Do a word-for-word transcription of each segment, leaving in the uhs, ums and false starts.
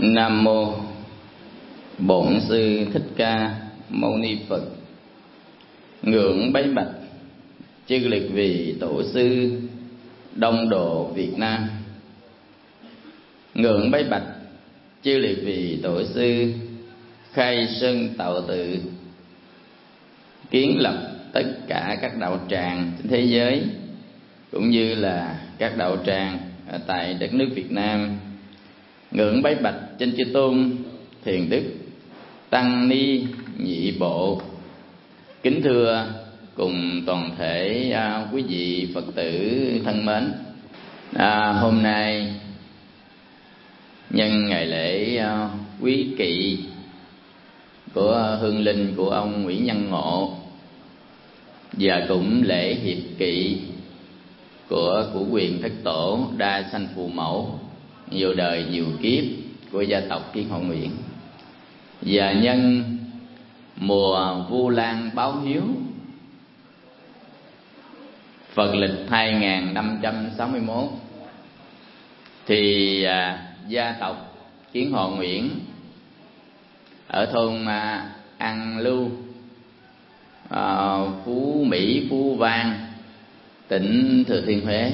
Nam mô Bổn Sư Thích Ca Mâu Ni Phật. Ngưỡng bái bạch chư liệt vị tổ sư Đông Độ Việt Nam. Ngưỡng bái bạch chư liệt vị tổ sư khai sơn tạo tự, kiến lập tất cả các đạo tràng trên thế giới, cũng như là các đạo tràng ở tại đất nước Việt Nam. Ngưỡng bái bạch trên chư tôn thiền đức tăng ni nhị bộ. Kính thưa cùng toàn thể à, quý vị Phật tử thân mến, à, hôm nay nhân ngày lễ à, quý kỵ của hương linh của ông Nguyễn Nhân Ngộ, và cũng lễ hiệp kỵ của của quyền thất tổ đa sanh phù mẫu nhiều đời nhiều kiếp của gia tộc Kiến Hội Nguyễn, và nhân mùa Vu Lan báo hiếu Phật lịch hai nghìn năm trăm sáu mươi mốt, thì à, gia tộc Kiến Hội Nguyễn ở thôn à, An Lưu, à, Phú Mỹ, Phú Vang, tỉnh Thừa Thiên Huế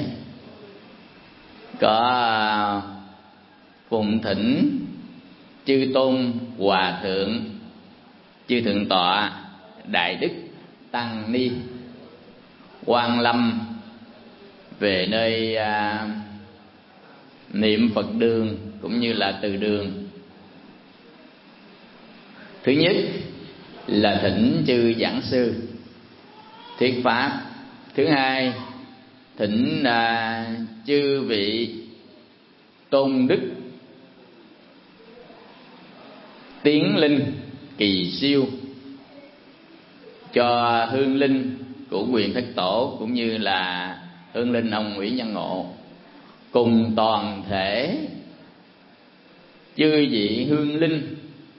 có à, phụng thỉnh chư tôn hòa thượng, chư thượng tọa đại đức tăng ni quan lâm về nơi à, niệm Phật đường cũng như là từ đường. Thứ nhất là thỉnh chư giảng sư thuyết pháp. Thứ hai thỉnh à, chư vị tôn đức tiến linh kỳ siêu cho hương linh của quyền thất tổ, cũng như là hương linh ông Nguyễn Nhân Ngộ, cùng toàn thể chư vị hương linh,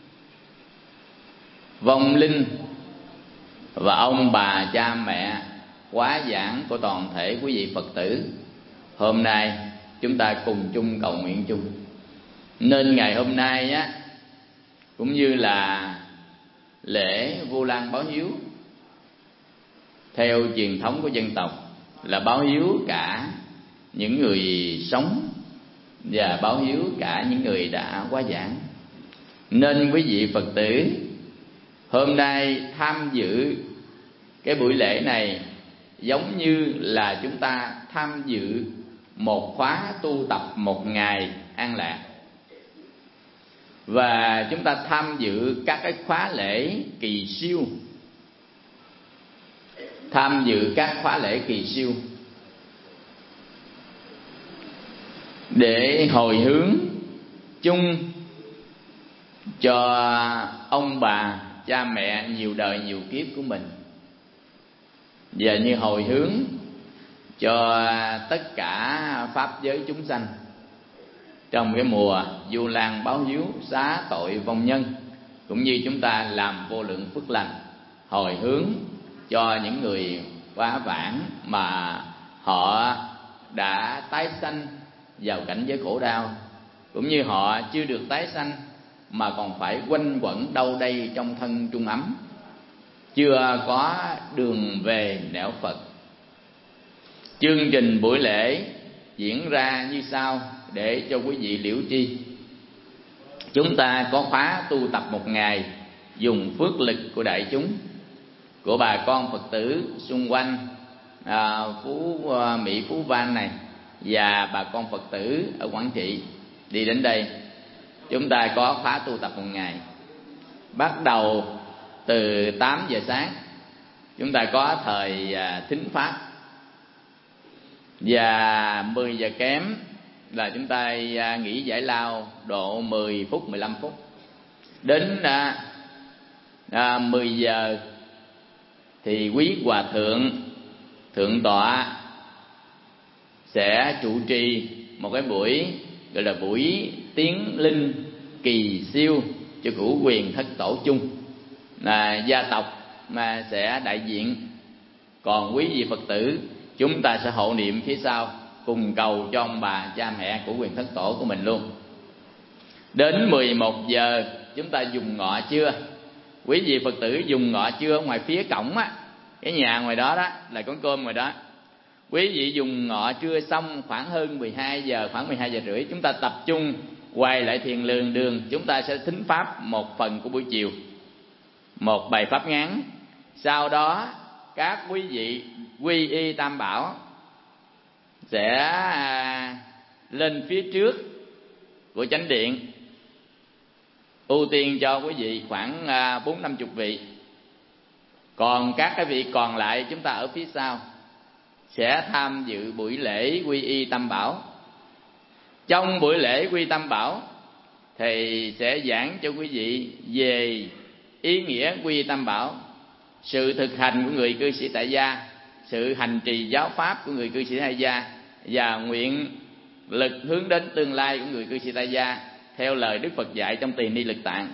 vong linh và ông bà cha mẹ quá giảng của toàn thể quý vị Phật tử. Hôm nay chúng ta cùng chung cầu nguyện chung. Nên ngày hôm nay á, cũng như là lễ Vu Lan báo hiếu theo truyền thống của dân tộc, là báo hiếu cả những người sống và báo hiếu cả những người đã quá giảng. Nên quý vị Phật tử hôm nay tham dự cái buổi lễ này giống như là chúng ta tham dự một khóa tu tập một ngày an lạc, và chúng ta tham dự các cái khóa lễ kỳ siêu, tham dự các khóa lễ kỳ siêu để hồi hướng chung cho ông bà cha mẹ nhiều đời nhiều kiếp của mình, và như hồi hướng cho tất cả pháp giới chúng sanh trong cái mùa Vu Lan báo hiếu xá tội vong nhân, cũng như chúng ta làm vô lượng phước lành hồi hướng cho những người quá vãng mà họ đã tái sanh vào cảnh giới khổ đau, cũng như họ chưa được tái sanh mà còn phải quanh quẩn đâu đây trong thân trung ấm, chưa có đường về nẻo Phật. Chương trình buổi lễ diễn ra như sau để cho quý vị liễu tri. Chúng ta có khóa tu tập một ngày dùng phước lực của đại chúng, của bà con Phật tử xung quanh à, Phú à, Mỹ Phú Vang này, và bà con Phật tử ở Quảng Trị đi đến đây. Chúng ta có khóa tu tập một ngày, bắt đầu từ tám giờ sáng chúng ta có thời à, thính pháp, và mười giờ kém là chúng ta à, nghỉ giải lao độ mười phút mười lăm phút. Đến à, à, mười giờ thì quý hòa thượng thượng tọa sẽ trụ trì một cái buổi gọi là buổi tiến linh kỳ siêu cho cửu quyền thất tổ chung, là gia tộc mà sẽ đại diện. Còn quý vị Phật tử chúng ta sẽ hộ niệm phía sau, cùng cầu cho ông bà cha mẹ của quyền thất tổ của mình luôn. Đến mười một giờ chúng ta dùng ngọ trưa. Quý vị Phật tử dùng ngọ trưa ngoài phía cổng á, cái nhà ngoài đó đó là quán cơm ngoài đó. Quý vị dùng ngọ trưa xong khoảng hơn mười hai giờ, khoảng mười hai giờ rưỡi, chúng ta tập trung quay lại thiền đường đường, chúng ta sẽ thính pháp một phần của buổi chiều, một bài pháp ngắn. Sau đó các quý vị quy y Tam Bảo sẽ lên phía trước của chánh điện, ưu tiên cho quý vị khoảng bốn năm chục vị. Còn các cái vị còn lại chúng ta ở phía sau sẽ tham dự buổi lễ quy y Tam Bảo. Trong buổi lễ quy Tam Bảo, thầy sẽ giảng cho quý vị về ý nghĩa quy y Tam Bảo, sự thực hành của người cư sĩ tại gia, sự hành trì giáo pháp của người cư sĩ tại gia, và nguyện lực hướng đến tương lai của người cư sĩ tại gia theo lời Đức Phật dạy trong Tỳ Ni Lực Tạng.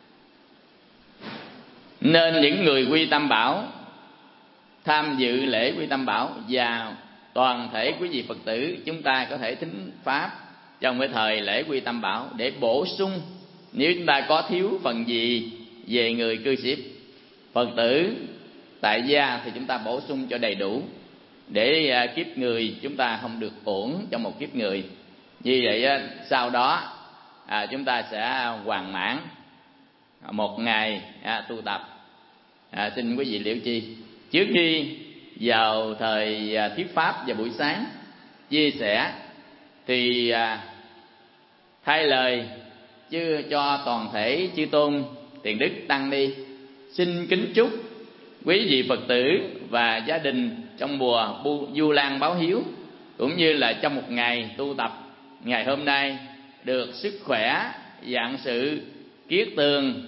Nên những người quy Tam Bảo tham dự lễ quy Tam Bảo, và toàn thể quý vị Phật tử chúng ta có thể thính pháp trong cái thời lễ quy Tam Bảo để bổ sung. Nếu chúng ta có thiếu phần gì về người cư sĩ Phật tử tại gia thì chúng ta bổ sung cho đầy đủ, để kiếp người chúng ta không được uổng trong một kiếp người. Như vậy sau đó à, chúng ta sẽ hoàn mãn một ngày à, tu tập. à, Xin quý vị liễu tri. Trước khi vào thời à, thuyết pháp vào buổi sáng chia sẻ thì à, thay lời chứ cho toàn thể chư tôn tiền đức tăng ni, xin kính chúc quý vị Phật tử và gia đình trong mùa Vu Lan báo hiếu, cũng như là trong một ngày tu tập ngày hôm nay, được sức khỏe, vạn sự, kiết tường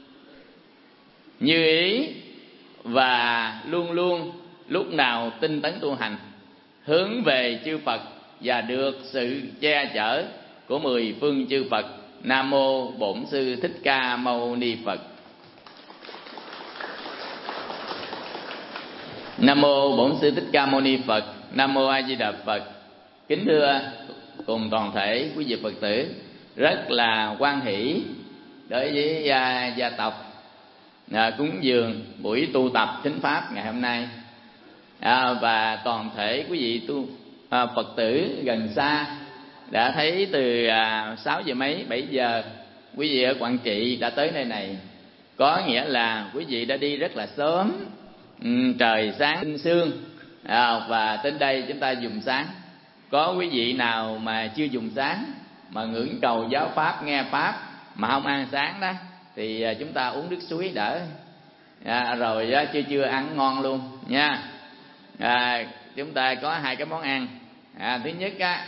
như ý, và luôn luôn lúc nào tinh tấn tu hành hướng về chư Phật, và được sự che chở của mười phương chư Phật. Nam mô Bổn Sư Thích Ca Mâu Ni Phật. Nam mô Bổn Sư Thích Ca Mâu Ni Phật. Nam mô A Di Đà Phật. Kính thưa cùng toàn thể quý vị Phật tử, rất là hoan hỷ đối với gia, gia tộc à, cúng dường buổi tu tập thính pháp ngày hôm nay, à, và toàn thể quý vị tu à, Phật tử gần xa đã thấy từ à, sáu giờ mấy bảy giờ quý vị ở Quảng Trị đã tới nơi này, có nghĩa là quý vị đã đi rất là sớm. Ừ, trời sáng tinh sương à, và đến đây chúng ta dùng sáng. Có quý vị nào mà chưa dùng sáng mà ngưỡng cầu giáo pháp, nghe pháp mà không ăn sáng đó thì chúng ta uống nước suối đỡ à, rồi đó, chưa chưa ăn ngon luôn nha. à, Chúng ta có hai cái món ăn. à, Thứ nhất á,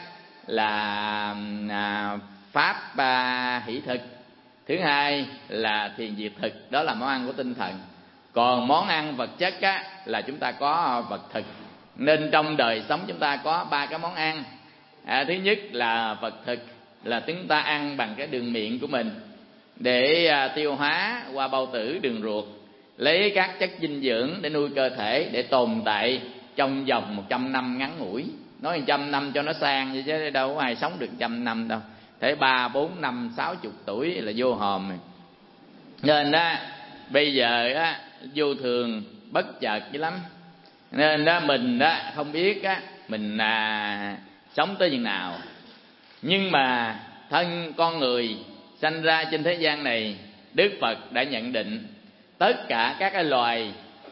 là à, pháp à, hỷ thực. Thứ hai là thiền diệt thực, đó là món ăn của tinh thần. Còn món ăn vật chất á, là chúng ta có vật thực. Nên trong đời sống chúng ta có ba cái món ăn. à, Thứ nhất là vật thực, là chúng ta ăn bằng cái đường miệng của mình để à, tiêu hóa qua bao tử, đường ruột, lấy các chất dinh dưỡng để nuôi cơ thể, để tồn tại trong vòng một trăm năm ngắn ngủi. Nói một trăm năm cho nó sang vậy chứ đâu có ai sống được một trăm năm đâu. Thế ba, bốn, năm, sáu chục tuổi là vô hòm rồi. Nên đó bây giờ á, vô thường bất chợt dữ lắm. Nên đó mình đó không biết á, mình à, sống tới chừng nào. Nhưng mà thân con người sanh ra trên thế gian này, Đức Phật đã nhận định tất cả các cái loài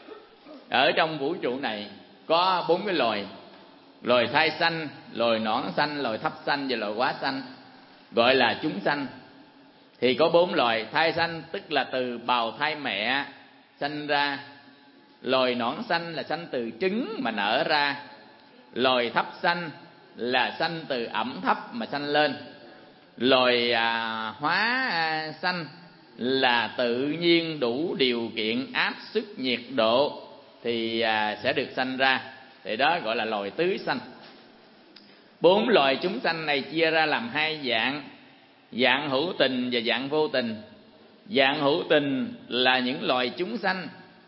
ở trong vũ trụ này có bốn cái loài: loài thai sanh, loài nõn sanh, loài thấp sanh và loài hóa sanh, gọi là chúng sanh. Thì có bốn loài. Thai sanh tức là từ bào thai mẹ sanh ra. Loài nõn sanh là sanh từ trứng mà nở ra. Loài thấp sanh là sanh từ ẩm thấp mà sanh lên. Loài à, hóa à, sanh là tự nhiên đủ điều kiện áp suất nhiệt độ thì à, sẽ được sanh ra. Thì đó gọi là loài tứ sanh. Bốn loài chúng sanh này chia ra làm hai dạng: dạng hữu tình và dạng vô tình. Dạng hữu tình là những loài chúng sanh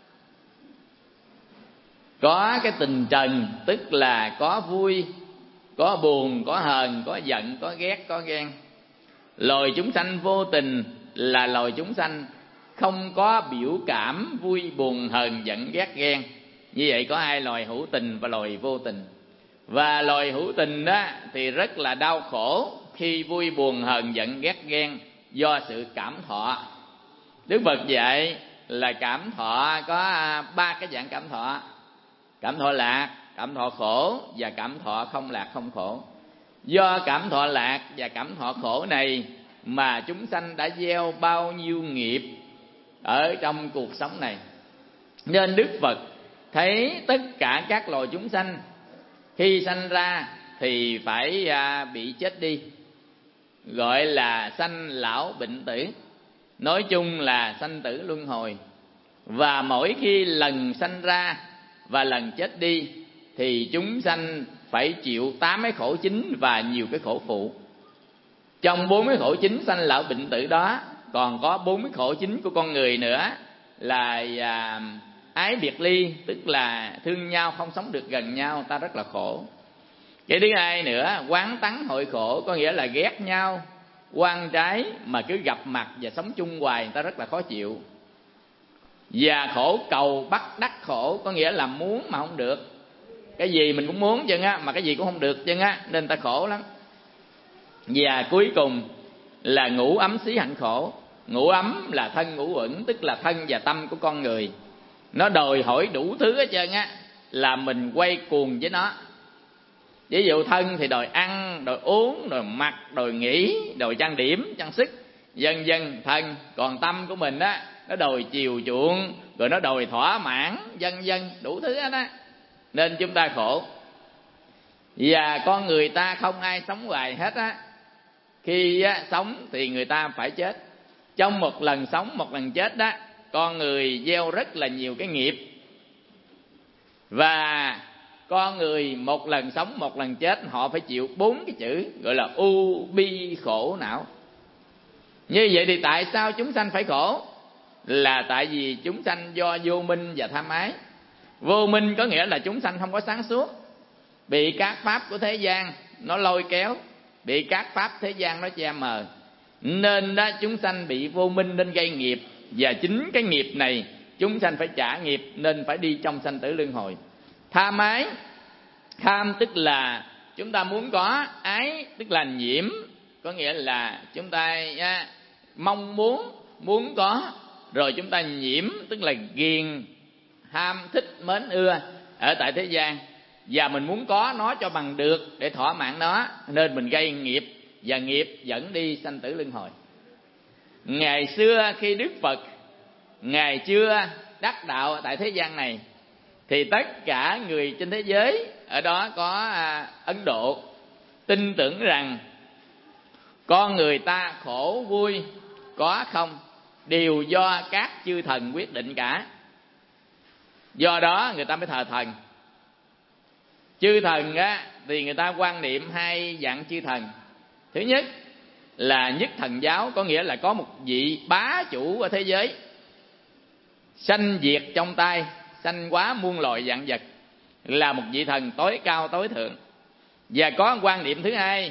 có cái tình trần, tức là có vui, có buồn, có hờn, có giận, có ghét, có ghen. Loài chúng sanh vô tình là loài chúng sanh không có biểu cảm vui buồn hờn giận ghét ghen. Như vậy có hai loài hữu tình và loài vô tình. Và loài hữu tình đó thì rất là đau khổ khi vui buồn hờn giận ghét ghen do sự cảm thọ. Đức Phật dạy là cảm thọ có ba cái dạng cảm thọ: cảm thọ lạc, cảm thọ khổ và cảm thọ không lạc không khổ. Do cảm thọ lạc và cảm thọ khổ này mà chúng sanh đã gieo bao nhiêu nghiệp ở trong cuộc sống này. Nên Đức Phật thấy tất cả các loài chúng sanh khi sanh ra thì phải bị chết đi, gọi là sanh lão bệnh tử, nói chung là sanh tử luân hồi. Và mỗi khi lần sanh ra và lần chết đi thì chúng sanh phải chịu tám cái khổ chính và nhiều cái khổ phụ. Trong bốn cái khổ chính sanh lão bệnh tử đó còn có bốn cái khổ chính của con người nữa là à, ái biệt ly, tức là thương nhau không sống được gần nhau, ta rất là khổ. Cái thứ hai nữa, oán tắng hội khổ, có nghĩa là ghét nhau, oan trái mà cứ gặp mặt và sống chung hoài, ta rất là khó chịu. Và khổ cầu bắt đắc khổ, có nghĩa là muốn mà không được. Cái gì mình cũng muốn chân á, mà cái gì cũng không được chân á, nên ta khổ lắm. Và cuối cùng là ngũ ấm xí hạnh khổ. Ngũ ấm là thân ngũ uẩn, tức là thân và tâm của con người. Nó đòi hỏi đủ thứ hết trơn á, là mình quay cuồng với nó. Ví dụ thân thì đòi ăn, đòi uống, đòi mặc, đòi nghỉ, đòi trang điểm, trang sức, vân vân thân. Còn tâm của mình á, nó đòi chiều chuộng, rồi nó đòi thỏa mãn, vân vân, đủ thứ hết á. Nên chúng ta khổ. Và con người ta không ai sống hoài hết á. Khi á, sống thì người ta phải chết. Trong một lần sống, một lần chết đó, con người gieo rất là nhiều cái nghiệp. Và con người một lần sống, một lần chết, họ phải chịu bốn cái chữ gọi là u bi khổ não. Như vậy thì tại sao chúng sanh phải khổ? Là tại vì chúng sanh do vô minh và tham ái. Vô minh có nghĩa là chúng sanh không có sáng suốt, bị các pháp của thế gian nó lôi kéo, bị các pháp thế gian nó che mờ, nên đó chúng sanh bị vô minh nên gây nghiệp. Và chính cái nghiệp này chúng sanh phải trả nghiệp, nên phải đi trong sanh tử luân hồi. Tham ái, tham tức là chúng ta muốn có, ái tức là nhiễm, có nghĩa là chúng ta à, mong muốn, muốn có, rồi chúng ta nhiễm tức là ghiền, ham thích, mến ưa ở tại thế gian, và mình muốn có nó cho bằng được để thỏa mãn nó, nên mình gây nghiệp, và nghiệp dẫn đi sanh tử luân hồi. Ngày xưa khi Đức Phật Ngài chưa đắc đạo tại thế gian này, thì tất cả người trên thế giới, ở đó có à, Ấn Độ, tin tưởng rằng con người ta khổ vui có không đều do các chư thần quyết định cả. Do đó người ta mới thờ thần. Chư thần á, thì người ta quan niệm hai dạng chư thần. Thứ nhất là nhất thần giáo, có nghĩa là có một vị bá chủ ở thế giới, sanh diệt trong tay, sanh hóa muôn loài vạn vật, là một vị thần tối cao tối thượng. Và có quan niệm thứ hai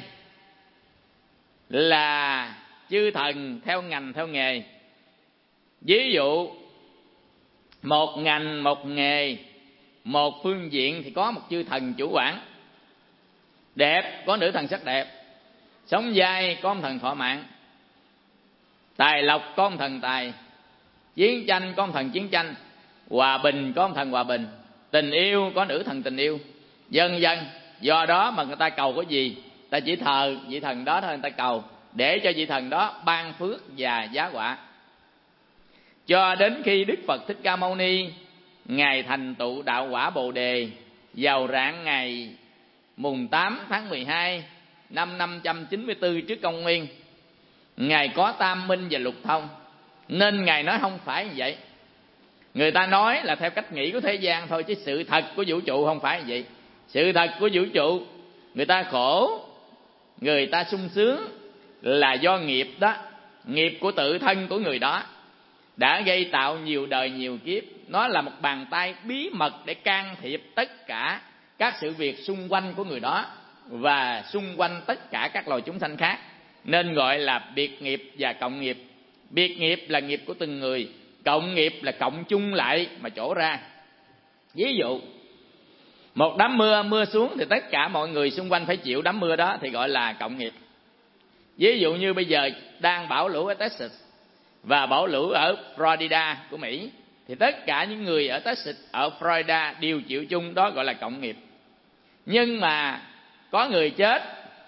là chư thần theo ngành theo nghề. Ví dụ một ngành một nghề, một phương diện thì có một chư thần chủ quản. Đẹp có nữ thần sắc đẹp, sống dai có một thần thọ mạng, tài lộc có một thần tài, chiến tranh có một thần chiến tranh, hòa bình có một thần hòa bình, tình yêu có nữ thần tình yêu, vân vân. Do đó mà người ta cầu cái gì, ta chỉ thờ vị thần đó thôi, người ta cầu để cho vị thần đó ban phước và giá quả. Cho đến khi Đức Phật Thích Ca Mâu Ni Ngài thành tựu đạo quả Bồ Đề vào rạng ngày mùng tám tháng mười hai năm năm trăm chín mươi tư trước công nguyên, Ngài có tam minh và lục thông, nên Ngài nói không phải như vậy. Người ta nói là theo cách nghĩ của thế gian thôi, chứ sự thật của vũ trụ không phải như vậy. Sự thật của vũ trụ, người ta khổ, người ta sung sướng là do nghiệp đó. Nghiệp của tự thân của người đó đã gây tạo nhiều đời nhiều kiếp. Nó là một bàn tay bí mật để can thiệp tất cả các sự việc xung quanh của người đó và xung quanh tất cả các loài chúng sanh khác. nên gọi là biệt nghiệp và cộng nghiệp. Biệt nghiệp là nghiệp của từng người, cộng nghiệp là cộng chung lại mà trổ ra. Ví dụ một đám mưa mưa xuống thì tất cả mọi người xung quanh phải chịu đám mưa đó thì gọi là cộng nghiệp. Ví dụ như bây giờ đang bão lũ ở Texas và bão lũ ở Florida của Mỹ, thì tất cả những người ở Texas, ở Florida đều chịu chung, đó gọi là cộng nghiệp. Nhưng mà có người chết,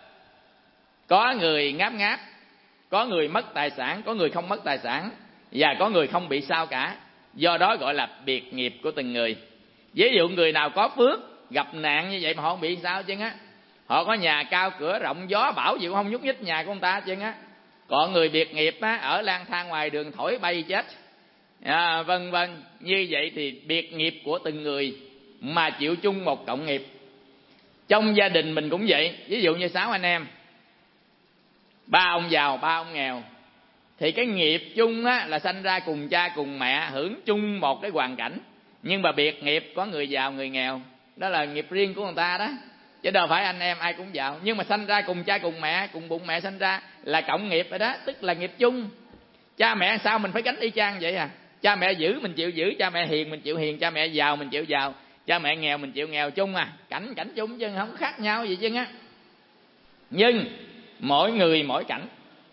có người ngáp ngáp, có người mất tài sản, có người không mất tài sản, và có người không bị sao cả. Do đó gọi là biệt nghiệp của từng người. Ví dụ người nào có phước gặp nạn như vậy mà họ không bị sao chứ á. Họ có nhà cao cửa rộng, gió bão gì cũng không nhúc nhích nhà của ông ta chứ á. Còn người biệt nghiệp á, ở lang thang ngoài đường thổi bay chết, à, vân vân. Như vậy thì biệt nghiệp của từng người mà chịu chung một cộng nghiệp. Trong gia đình mình cũng vậy. Ví dụ như sáu anh em, ba ông giàu, ba ông nghèo, thì cái nghiệp chung á, là sanh ra cùng cha cùng mẹ, hưởng chung một cái hoàn cảnh. Nhưng mà biệt nghiệp có người giàu người nghèo, đó là nghiệp riêng của người ta đó, chứ đâu phải anh em ai cũng giàu. Nhưng mà sanh ra cùng cha cùng mẹ, cùng bụng mẹ sanh ra là cộng nghiệp rồi đó, tức là nghiệp chung. Cha mẹ sao mình phải gánh y chang vậy à? Cha mẹ giữ mình chịu giữ, cha mẹ hiền mình chịu hiền, cha mẹ giàu mình chịu giàu, cha mẹ nghèo mình chịu nghèo, chung à, cảnh cảnh chung chứ không khác nhau gì chứ á. Nhưng mỗi người mỗi cảnh,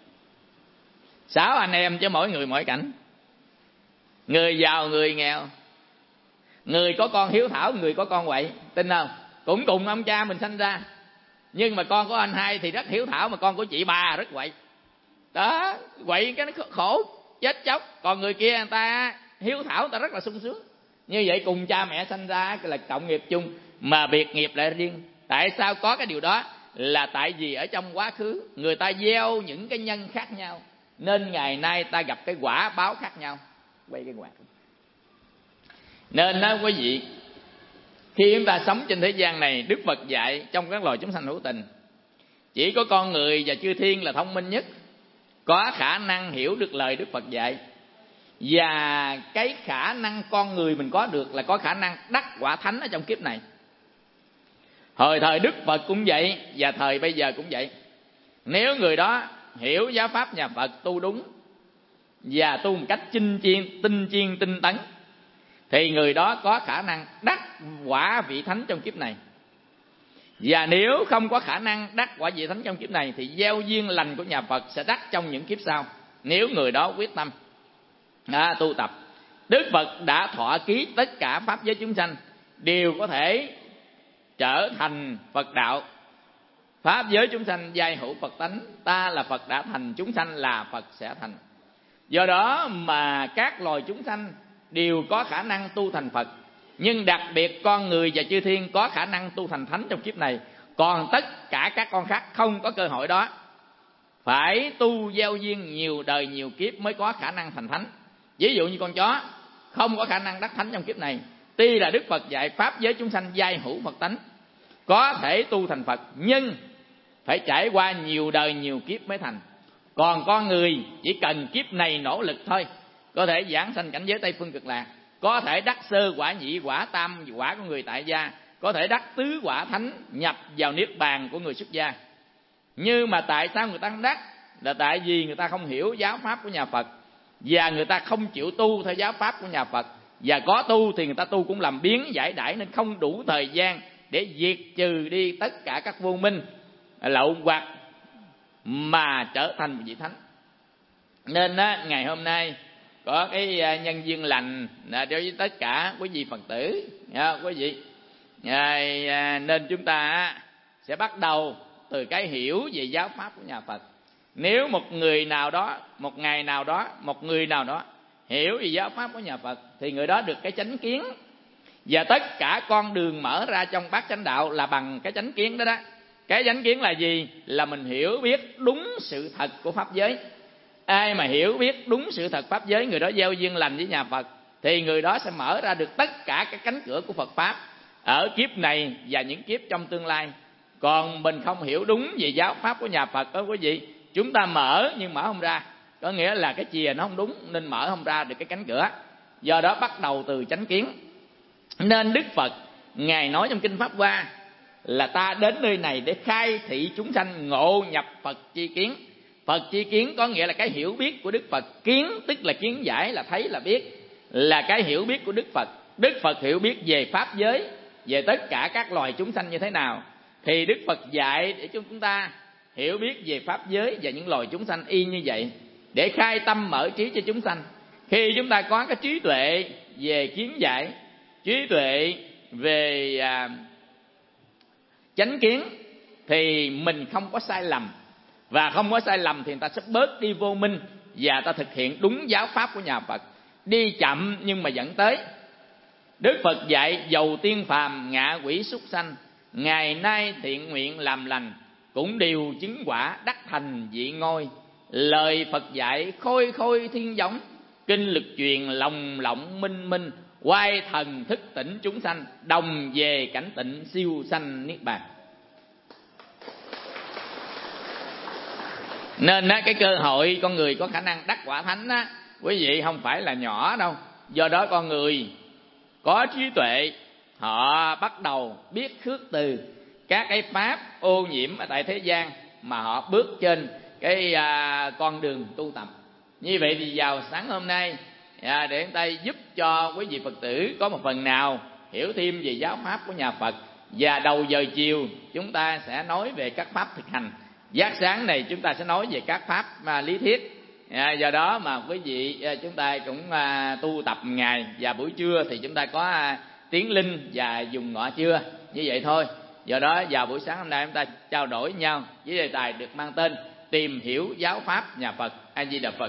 sáu anh em chứ mỗi người mỗi cảnh. Người giàu người nghèo, người có con hiếu thảo, người có con quậy, tin không? Cũng cùng ông cha mình sanh ra, nhưng mà con của anh hai thì rất hiếu thảo, mà con của chị ba rất quậy. Đó, quậy cái nó khổ chết chóc. Còn người kia người ta hiếu thảo, người ta rất là sung sướng. Như vậy cùng cha mẹ sanh ra là cộng nghiệp chung, mà biệt nghiệp lại riêng. Tại sao có cái điều đó? Là tại vì ở trong quá khứ người ta gieo những cái nhân khác nhau, nên ngày nay ta gặp cái quả báo khác nhau. Quay cái quạt. Nên đó quý vị, khi chúng ta sống trên thế gian này, Đức Phật dạy trong các loài chúng sanh hữu tình, chỉ có con người và chư thiên là thông minh nhất, có khả năng hiểu được lời Đức Phật dạy. Và cái khả năng con người mình có được là có khả năng đắc quả thánh ở trong kiếp này. Hồi thời Đức Phật cũng vậy, và thời bây giờ cũng vậy. Nếu người đó hiểu giáo pháp nhà Phật, tu đúng và tu một cách chinh chiên, tinh chiên, tinh tấn, thì người đó có khả năng đắc quả vị thánh trong kiếp này. Và nếu không có khả năng đắc quả vị thánh trong kiếp này, thì gieo duyên lành của nhà Phật sẽ đắc trong những kiếp sau, nếu người đó quyết tâm à, tu tập. Đức Phật đã thọ ký tất cả pháp giới chúng sanh đều có thể trở thành Phật đạo. Pháp giới chúng sanh giai hữu Phật tánh, ta là Phật đã thành, chúng sanh là Phật sẽ thành. Do đó mà các loài chúng sanh đều có khả năng tu thành Phật, nhưng đặc biệt con người và chư thiên có khả năng tu thành thánh trong kiếp này. Còn tất cả các con khác không có cơ hội đó, phải tu gieo duyên nhiều đời nhiều kiếp mới có khả năng thành thánh. Ví dụ như con chó không có khả năng đắc thánh trong kiếp này. Tuy là Đức Phật dạy pháp giới chúng sanh giai hữu Phật tánh, có thể tu thành Phật, nhưng phải trải qua nhiều đời nhiều kiếp mới thành. Còn con người chỉ cần kiếp này nỗ lực thôi, có thể giảng sanh cảnh giới Tây Phương Cực Lạc, có thể đắc sơ quả, nhị quả, tam quả của người tại gia, có thể đắc tứ quả thánh, nhập vào niết bàn của người xuất gia. Nhưng mà tại sao người ta không đắc? Là tại vì người ta không hiểu giáo pháp của nhà Phật, và người ta không chịu tu theo giáo pháp của nhà Phật. Và có tu thì người ta tu cũng làm biến giải đãi, nên không đủ thời gian để diệt trừ đi tất cả các vô minh lậu hoặc mà trở thành một vị thánh. Nên á, ngày hôm nay có cái nhân duyên lành đối với tất cả quý vị Phật tử, nha, quý vị. À, nên chúng ta sẽ bắt đầu từ cái hiểu về giáo pháp của nhà Phật. Nếu một người nào đó, một ngày nào đó, một người nào đó hiểu về giáo pháp của nhà Phật, thì người đó được cái chánh kiến. Và tất cả con đường mở ra trong bát chánh đạo là bằng cái chánh kiến đó đó. Cái chánh kiến là gì? Là mình hiểu biết đúng sự thật của pháp giới. Ai mà hiểu biết đúng sự thật pháp giới, người đó gieo duyên lành với nhà Phật, thì người đó sẽ mở ra được tất cả các cánh cửa của Phật pháp ở kiếp này và những kiếp trong tương lai. Còn mình không hiểu đúng về giáo pháp của nhà Phật đó quý vị, chúng ta mở nhưng mở không ra, có nghĩa là cái chìa nó không đúng, nên mở không ra được cái cánh cửa. Do đó bắt đầu từ chánh kiến. Nên Đức Phật Ngài nói trong Kinh Pháp Hoa là ta đến nơi này để khai thị chúng sanh ngộ nhập Phật chi kiến. Phật chi kiến có nghĩa là cái hiểu biết của Đức Phật. Kiến tức là kiến giải, là thấy là biết, là cái hiểu biết của Đức Phật. Đức Phật hiểu biết về pháp giới, về tất cả các loài chúng sanh như thế nào, thì Đức Phật dạy để cho chúng ta hiểu biết về pháp giới và những loài chúng sanh y như vậy, để khai tâm mở trí cho chúng sanh. Khi chúng ta có cái trí tuệ về kiến giải, trí tuệ về à, chánh kiến, thì mình không có sai lầm. Và không có sai lầm thì người ta sẽ bớt đi vô minh, và ta thực hiện đúng giáo pháp của nhà Phật. Đi chậm nhưng mà dẫn tới. Đức Phật dạy dầu tiên phàm ngạ quỷ súc sanh, ngày nay thiện nguyện làm lành, cũng đều chứng quả đắc thành vị ngôi. Lời Phật dạy khôi khôi thiên giống, kinh lực truyền lòng lộng minh minh, quay thần thức tỉnh chúng sanh, đồng về cảnh tịnh siêu sanh niết bàn. Nên á, cái cơ hội con người có khả năng đắc quả thánh á, quý vị không phải là nhỏ đâu. Do đó con người có trí tuệ, họ bắt đầu biết khước từ các cái pháp ô nhiễm ở tại thế gian, mà họ bước trên cái à, con đường tu tập. Như vậy thì vào sáng hôm nay à, để người ta giúp cho quý vị Phật tử có một phần nào hiểu thêm về giáo pháp của nhà Phật. Và đầu giờ chiều chúng ta sẽ nói về các pháp thực hành. Giác sáng này chúng ta sẽ nói về các pháp à, lý thuyết. À, do đó mà quý vị à, chúng ta cũng à, tu tập ngày, và buổi trưa thì chúng ta có à, tiếng linh và dùng ngọ trưa, như vậy thôi. Do đó vào buổi sáng hôm nay chúng ta trao đổi nhau với đề tài được mang tên tìm hiểu giáo pháp nhà Phật. A Di Đà Phật.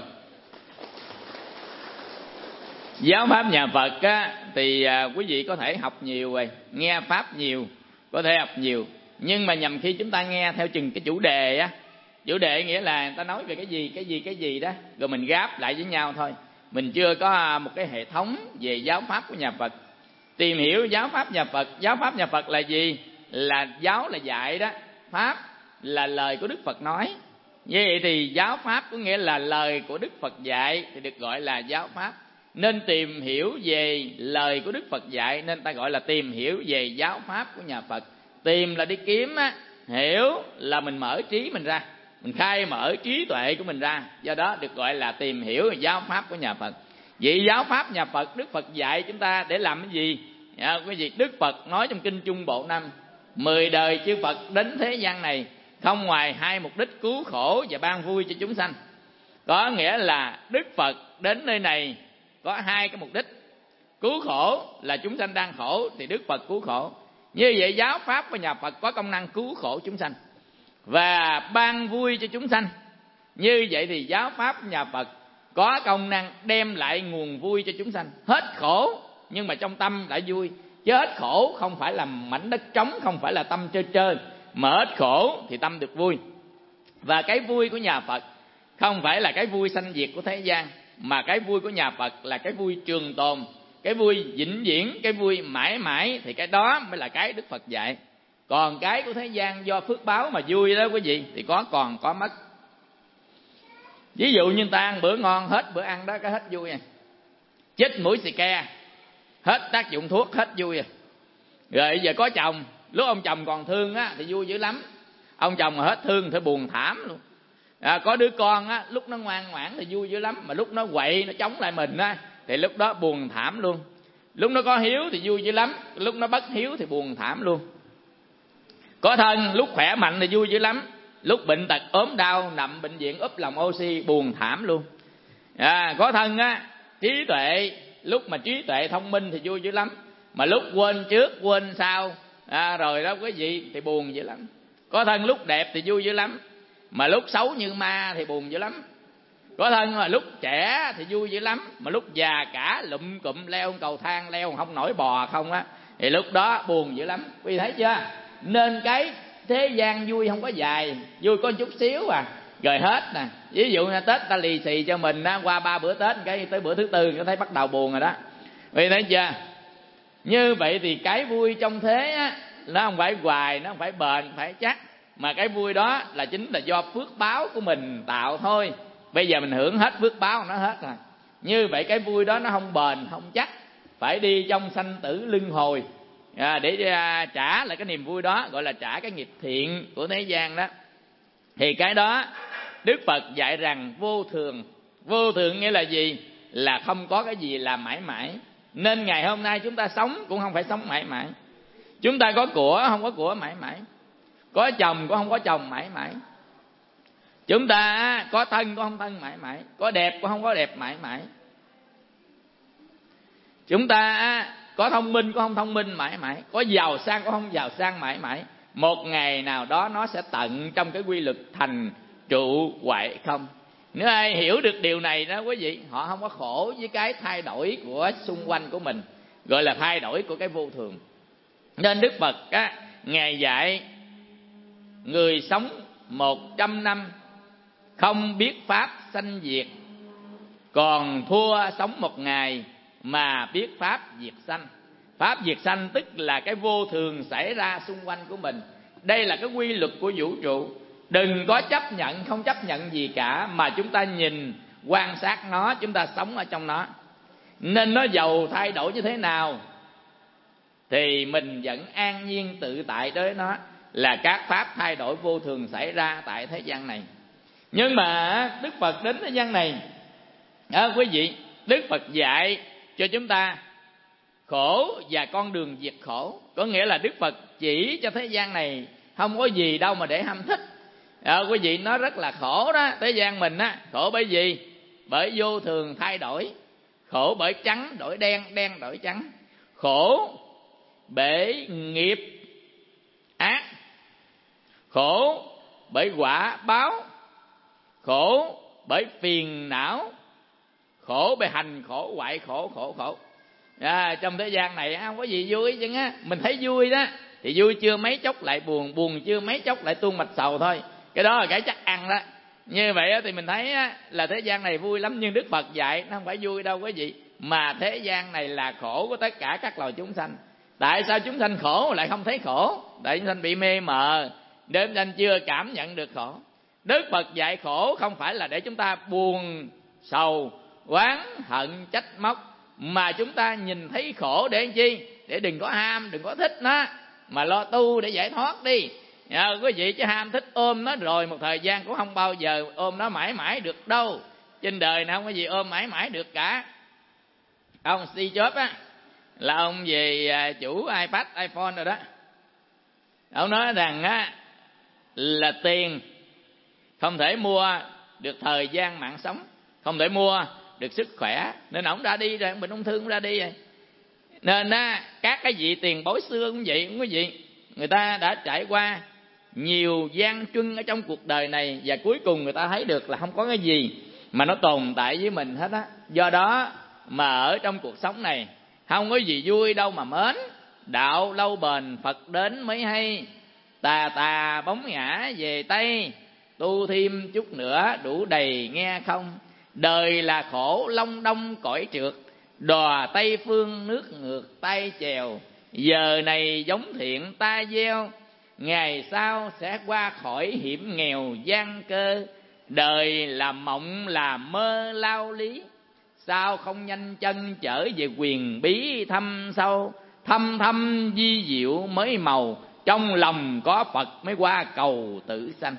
Giáo pháp nhà Phật á, thì à, quý vị có thể học nhiều rồi, nghe pháp nhiều, có thể học nhiều. Nhưng mà nhằm khi chúng ta nghe theo chừng cái chủ đề á, chủ đề nghĩa là người ta nói về cái gì, cái gì, cái gì đó, rồi mình gáp lại với nhau thôi. Mình chưa có một cái hệ thống về giáo pháp của nhà Phật. Tìm hiểu giáo pháp nhà Phật. Giáo pháp nhà Phật là gì? Là giáo là dạy đó, pháp là lời của Đức Phật nói. Như vậy thì giáo pháp có nghĩa là lời của Đức Phật dạy thì được gọi là giáo pháp. Nên tìm hiểu về lời của Đức Phật dạy, nên ta gọi là tìm hiểu về giáo pháp của nhà Phật. Tìm là đi kiếm á, hiểu là mình mở trí mình ra, mình khai mở trí tuệ của mình ra. Do đó được gọi là tìm hiểu giáo pháp của nhà Phật. Vậy giáo pháp nhà Phật Đức Phật dạy chúng ta để làm cái gì? À, quý vị, Đức Phật nói trong kinh Trung Bộ năm, mười đời chư Phật đến thế gian này không ngoài hai mục đích cứu khổ và ban vui cho chúng sanh. Có nghĩa là Đức Phật đến nơi này có hai cái mục đích. Cứu khổ là chúng sanh đang khổ thì Đức Phật cứu khổ. Như vậy giáo pháp của nhà Phật có công năng cứu khổ chúng sanh và ban vui cho chúng sanh. Như vậy thì giáo pháp của nhà Phật có công năng đem lại nguồn vui cho chúng sanh. Hết khổ nhưng mà trong tâm lại vui. Chứ hết khổ không phải là mảnh đất trống, không phải là tâm trơ trơ, mà hết khổ thì tâm được vui. Và cái vui của nhà Phật không phải là cái vui sanh diệt của thế gian, mà cái vui của nhà Phật là cái vui trường tồn, cái vui vĩnh viễn, cái vui mãi mãi. Thì cái đó mới là cái Đức Phật dạy. Còn cái của thế gian do phước báo mà vui đó quý vị, thì có còn có mất. Ví dụ như ta ăn bữa ngon, hết bữa ăn đó cái hết vui à. Chích mũi xì ke, hết tác dụng thuốc, hết vui à. Rồi giờ có chồng, lúc ông chồng còn thương á thì vui dữ lắm. Ông chồng mà hết thương thì buồn thảm luôn. À, có đứa con á, lúc nó ngoan ngoãn thì vui dữ lắm, mà lúc nó quậy, nó chống lại mình á thì lúc đó buồn thảm luôn. Lúc nó có hiếu thì vui dữ lắm, lúc nó bất hiếu thì buồn thảm luôn. Có thân lúc khỏe mạnh thì vui dữ lắm, lúc bệnh tật ốm đau nằm bệnh viện úp lòng oxy buồn thảm luôn. À, có thân á, trí tuệ, lúc mà trí tuệ thông minh thì vui dữ lắm, mà lúc quên trước quên sau à, rồi đó quý vị thì buồn dữ lắm. Có thân lúc đẹp thì vui dữ lắm, mà lúc xấu như ma thì buồn dữ lắm. Có thân mà lúc trẻ thì vui dữ lắm, mà lúc già cả lụm cụm leo cầu thang leo không nổi bò không á thì lúc đó buồn dữ lắm. Quý vị thấy chưa? Nên cái thế gian vui không có dài, vui có chút xíu à rồi hết nè. Ví dụ như Tết ta lì xì cho mình á, qua ba bữa Tết cái tới bữa thứ tư nó thấy bắt đầu buồn rồi đó. Quý vị thấy chưa? Như vậy thì cái vui trong thế á, nó không phải hoài, nó không phải bền, không phải chắc, mà cái vui đó là chính là do phước báo của mình tạo thôi. Bây giờ mình hưởng hết phước báo nó hết rồi. Như vậy cái vui đó nó không bền, không chắc, phải đi trong sanh tử luân hồi à, để à, trả lại cái niềm vui đó, gọi là trả cái nghiệp thiện của thế gian đó. Thì cái đó Đức Phật dạy rằng vô thường. Vô thường nghĩa là gì? Là không có cái gì là mãi mãi. Nên ngày hôm nay chúng ta sống cũng không phải sống mãi mãi. Chúng ta có của không có của mãi mãi, có chồng cũng không có chồng mãi mãi. Chúng ta có thân cũng không thân mãi mãi, có đẹp cũng không có đẹp mãi mãi. Chúng ta có thông minh cũng không thông minh mãi mãi, có giàu sang cũng không giàu sang mãi mãi. Một ngày nào đó nó sẽ tận trong cái quy luật thành trụ hoại không. Nếu ai hiểu được điều này đó quý vị, họ không có khổ với cái thay đổi của xung quanh của mình, gọi là thay đổi của cái vô thường. Nên Đức Phật á, Ngài dạy người sống một trăm năm không biết pháp sanh diệt, còn thua sống một ngày mà biết pháp diệt sanh. Pháp diệt sanh tức là cái vô thường xảy ra xung quanh của mình. Đây là cái quy luật của vũ trụ. Đừng có chấp nhận, không chấp nhận gì cả, mà chúng ta nhìn, quan sát nó, chúng ta sống ở trong nó. Nên nó dầu thay đổi như thế nào thì mình vẫn an nhiên tự tại đối với nó, là các pháp thay đổi vô thường xảy ra tại thế gian này. Nhưng mà Đức Phật đến thế gian này à, quý vị, Đức Phật dạy cho chúng ta khổ và con đường diệt khổ. Có nghĩa là Đức Phật chỉ cho thế gian này không có gì đâu mà để ham thích. À, quý vị, nó rất là khổ đó. Thế gian mình á, khổ bởi gì? Bởi vô thường thay đổi. Khổ bởi trắng đổi đen, đen đổi trắng. Khổ bởi nghiệp ác. Khổ bởi quả báo. Khổ bởi phiền não. Khổ bởi hành khổ hoại khổ khổ khổ. À, trong thế gian này không có gì vui chứ á. Mình thấy vui đó thì vui chưa mấy chốc lại buồn, buồn chưa mấy chốc lại tuôn mạch sầu thôi. Cái đó là cái chắc ăn đó. Như vậy thì mình thấy là thế gian này vui lắm. Nhưng Đức Phật dạy nó không phải vui đâu quý vị, mà thế gian này là khổ của tất cả các loài chúng sanh. Tại sao chúng sanh khổ lại không thấy khổ? Tại chúng sanh bị mê mờ, đến nên chưa cảm nhận được khổ. Đức Phật dạy khổ không phải là để chúng ta buồn, sầu, oán, hận, trách móc, mà chúng ta nhìn thấy khổ để làm chi? Để đừng có ham, đừng có thích nó, mà lo tu để giải thoát đi. À, quý vị, chứ ham thích ôm nó rồi một thời gian cũng không bao giờ ôm nó mãi mãi được đâu. Trên đời này không có gì ôm mãi mãi được cả. Ông Steve Jobs á, là ông về chủ iPad, iPhone rồi đó. Ông nói rằng á, là tiền không thể mua được thời gian mạng sống, không thể mua được sức khỏe. Nên ông đã đi rồi, bệnh ung thư cũng ra đi rồi. Nên á, các cái vị tiền bối xưa cũng vậy, quý vị. Người ta đã trải qua nhiều gian truân ở trong cuộc đời này, và cuối cùng người ta thấy được là không có cái gì mà nó tồn tại với mình hết á. Do đó mà ở trong cuộc sống này không có gì vui đâu mà mến. Đạo lâu bền Phật đến mới hay, tà tà bóng ngã về Tây. Tu thêm chút nữa đủ đầy nghe không. Đời là khổ long đong cõi trượt, đò Tây phương nước ngược tay chèo. Giờ này giống thiện ta gieo, ngày sau sẽ qua khỏi hiểm nghèo gian cơ. Đời là mộng là mơ lao lý, sao không nhanh chân trở về quyền bí thâm sâu. Thâm thâm di diệu mới màu, trong lòng có Phật mới qua cầu tử sanh.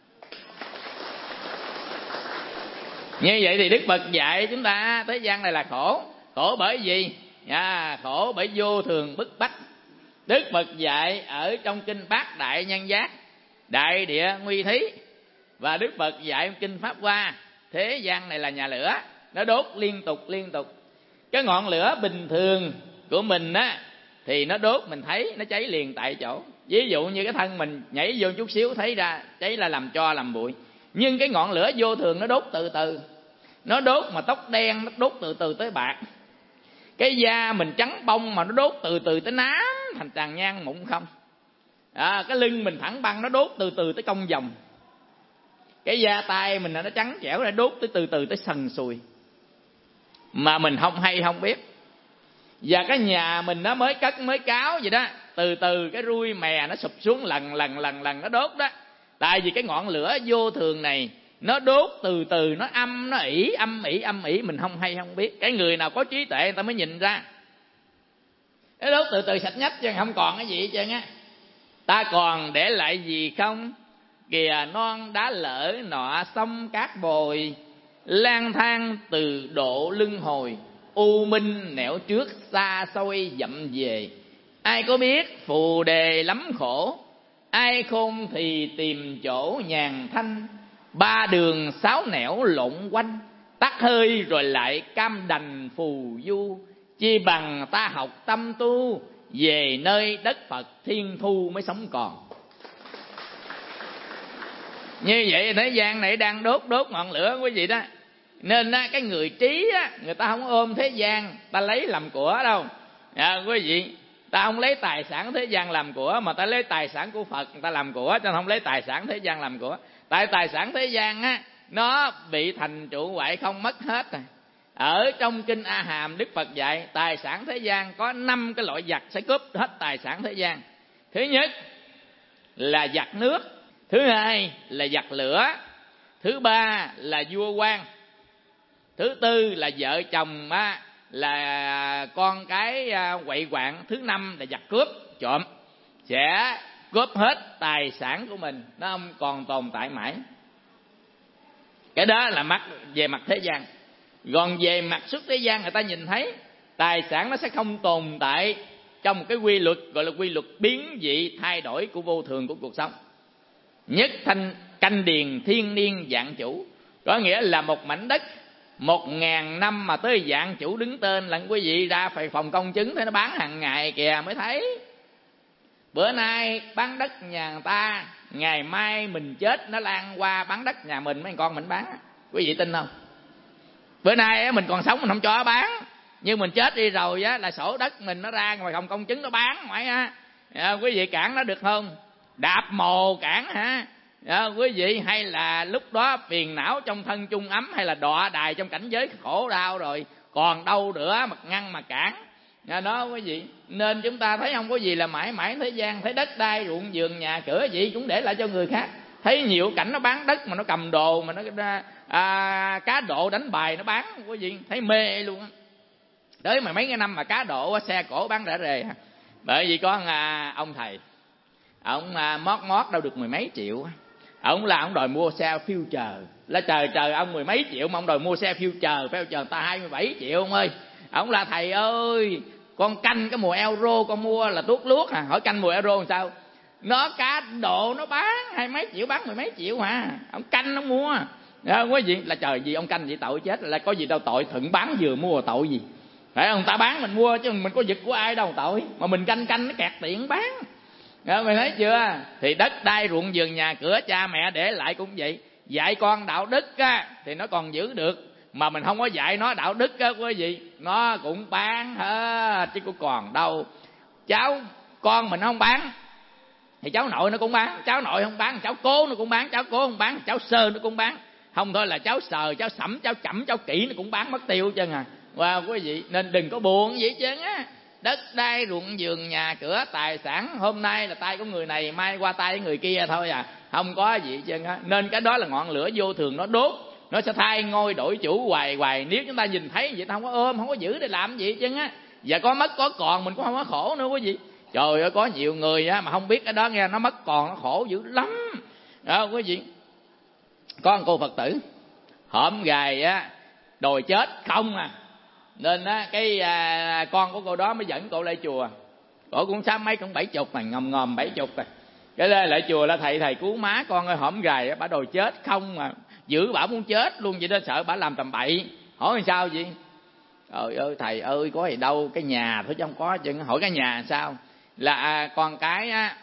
Như vậy thì Đức Phật dạy chúng ta thế gian này là khổ. Khổ bởi gì? À, khổ bởi vô thường bức bách. Đức Phật dạy ở trong kinh Bát Đại Nhân Giác, Đại Địa Nguy Thí, và Đức Phật dạy trong kinh Pháp Hoa, thế gian này là nhà lửa, nó đốt liên tục liên tục. Cái ngọn lửa bình thường của mình á thì nó đốt mình thấy nó cháy liền tại chỗ. Ví dụ như cái thân mình nhảy vô chút xíu thấy ra cháy là làm tro làm bụi. Nhưng cái ngọn lửa vô thường nó đốt từ từ, nó đốt mà tóc đen nó đốt từ từ tới bạc. Cái da mình trắng bông mà nó đốt từ từ tới nám thành tàn nhang mụn không. À, cái lưng mình thẳng băng nó đốt từ từ tới cong vòng. Cái da tay mình nó trắng trẻo nó đốt tới từ từ tới sần sùi, mà mình không hay không biết. Và cái nhà mình nó mới cất mới cáo vậy đó, từ từ cái rui mè nó sụp xuống lần lần lần lần nó đốt đó. Tại vì cái ngọn lửa vô thường này nó đốt từ từ, nó âm nó ỉ âm ỉ âm ỉ, mình không hay không biết. Cái người nào có trí tuệ người ta mới nhìn ra. Nó đốt từ từ sạch nhách chứ không còn cái gì hết trơn á. Ta còn để lại gì không? kìa non đá lỡ nọ sông cát bồi, lang thang từ độ luân hồi, u minh nẻo trước xa xôi dậm về. Ai có biết phù đề lắm khổ, ai khôn thì tìm chỗ nhàn thanh. Ba đường sáu nẻo lộn quanh, tắt hơi rồi lại cam đành phù du. Chi bằng ta học tâm tu, về nơi đất Phật thiên thu mới sống còn. Như vậy thế gian này đang đốt đốt ngọn lửa quý vị đó. Nên á, cái người trí á, người ta không ôm thế gian ta lấy làm của đâu à, quý vị. Ta không lấy tài sản thế gian làm của, mà ta lấy tài sản của Phật người ta làm của, cho nên không lấy tài sản thế gian làm của. Tại tài sản thế gian á, nó bị thành trụ hoại không mất hết rồi. Ở trong kinh A Hàm, Đức Phật dạy tài sản thế gian có năm cái loại giặc sẽ cướp hết tài sản thế gian. Thứ nhất là giặc nước, thứ hai là giặc lửa, thứ ba là vua quan, thứ tư là vợ chồng á, là con cái quậy quạng, thứ năm là giặc cướp trộm. Sẽ cướp hết tài sản của mình, nó không còn tồn tại mãi. Cái đó là mặt về mặt thế gian. Còn về mặt xuất thế gian, người ta nhìn thấy tài sản nó sẽ không tồn tại trong một cái quy luật gọi là quy luật biến dị thay đổi của vô thường của cuộc sống. Nhất thanh canh điền thiên niên dạng chủ, có nghĩa là một mảnh đất một ngàn năm mà tới dạng chủ đứng tên là quý vị ra phải phòng công chứng thấy nó bán hàng ngày kìa mới thấy. Bữa nay bán đất nhà người ta, ngày mai mình chết nó lan qua bán đất nhà mình, mấy con mình bán. Quý vị tin không? Bữa nay mình còn sống mình không cho bán, nhưng mình chết đi rồi á là sổ đất mình nó ra ngoài phòng công chứng nó bán ngoại á. À, quý vị cản nó được không? Đạp mồ cản hả? À, quý vị, hay là lúc đó phiền não trong thân chung ấm, hay là đọa đài trong cảnh giới khổ đau rồi, còn đâu nữa mà ngăn mà cản. À, đó quý vị. Nên chúng ta thấy không có gì là mãi mãi thế gian. Thấy đất đai ruộng vườn nhà cửa gì cũng để lại cho người khác. Thấy nhiều cảnh nó bán đất mà nó cầm đồ, mà nó à, cá độ đánh bài nó bán, quý vị thấy mê luôn á. Tới mà mấy cái năm mà cá độ xe cổ bán rẻ rề, bởi vì có à, ông thầy ông à, mót mót đâu được mười mấy triệu. Ông là ông đòi mua xe Future, là trời trời ông mười mấy triệu mà ông đòi mua xe Future, Future người ta hai mươi bảy triệu ông ơi. Ông là thầy ơi, con canh cái mùa Euro con mua là tuốt luốt à. Hỏi canh mùa Euro làm sao? Nó cá độ nó bán hai mấy triệu, bán mười mấy triệu mà ông canh nó mua. Đó, quý vị, là trời gì ông canh vậy tội chết, là có gì đâu tội, thuận bán vừa mua tội gì. Phải không? Ta bán mình mua chứ mình có giật của ai đâu tội, mà mình canh canh nó kẹt tiền bán. Đó, mày thấy chưa? Thì đất đai ruộng vườn nhà cửa cha mẹ để lại cũng vậy. Dạy con đạo đức á, thì nó còn giữ được, mà mình không có dạy nó đạo đức á quý vị, nó cũng bán hết chứ có còn đâu. Cháu con mình không bán thì cháu nội nó cũng bán, cháu nội không bán cháu cố nó cũng bán, cháu cố không bán cháu sơ nó cũng bán, không thôi là cháu sờ cháu sẩm cháu chẩm cháu kỹ nó cũng bán mất tiêu chân à. Wow, quý vị, nên đừng có buồn vậy chứ á. Đất đai ruộng vườn nhà cửa tài sản hôm nay là tay của người này, mai qua tay của người kia thôi à, không có gì chứ á. Nên cái đó là ngọn lửa vô thường nó đốt, nó sẽ thay ngôi đổi chủ hoài hoài. Nếu chúng ta nhìn thấy vậy ta không có ôm, không có giữ để làm gì chứ á. Và có mất có còn mình cũng không có khổ nữa quý vị. Trời ơi, có nhiều người á mà không biết cái đó nghe, nó mất còn nó khổ dữ lắm đó quý vị. Có một cô Phật tử hổm gài á đòi chết không à, nên á cái à, con của cô đó mới dẫn cô lại chùa. Cổ cũng sám mấy cũng bảy chục mà ngòm ngòm bảy chục rồi. Cái lên lại chùa là thầy thầy cứu má con ơi, hổm gài á bả đòi chết không mà giữ bả muốn chết luôn vậy đó, sợ bả làm tầm bậy. Hỏi sao vậy? Trời ơi thầy ơi, có gì đâu, cái nhà thôi chứ không có chứ. Hỏi cái nhà sao? Là à, con cái á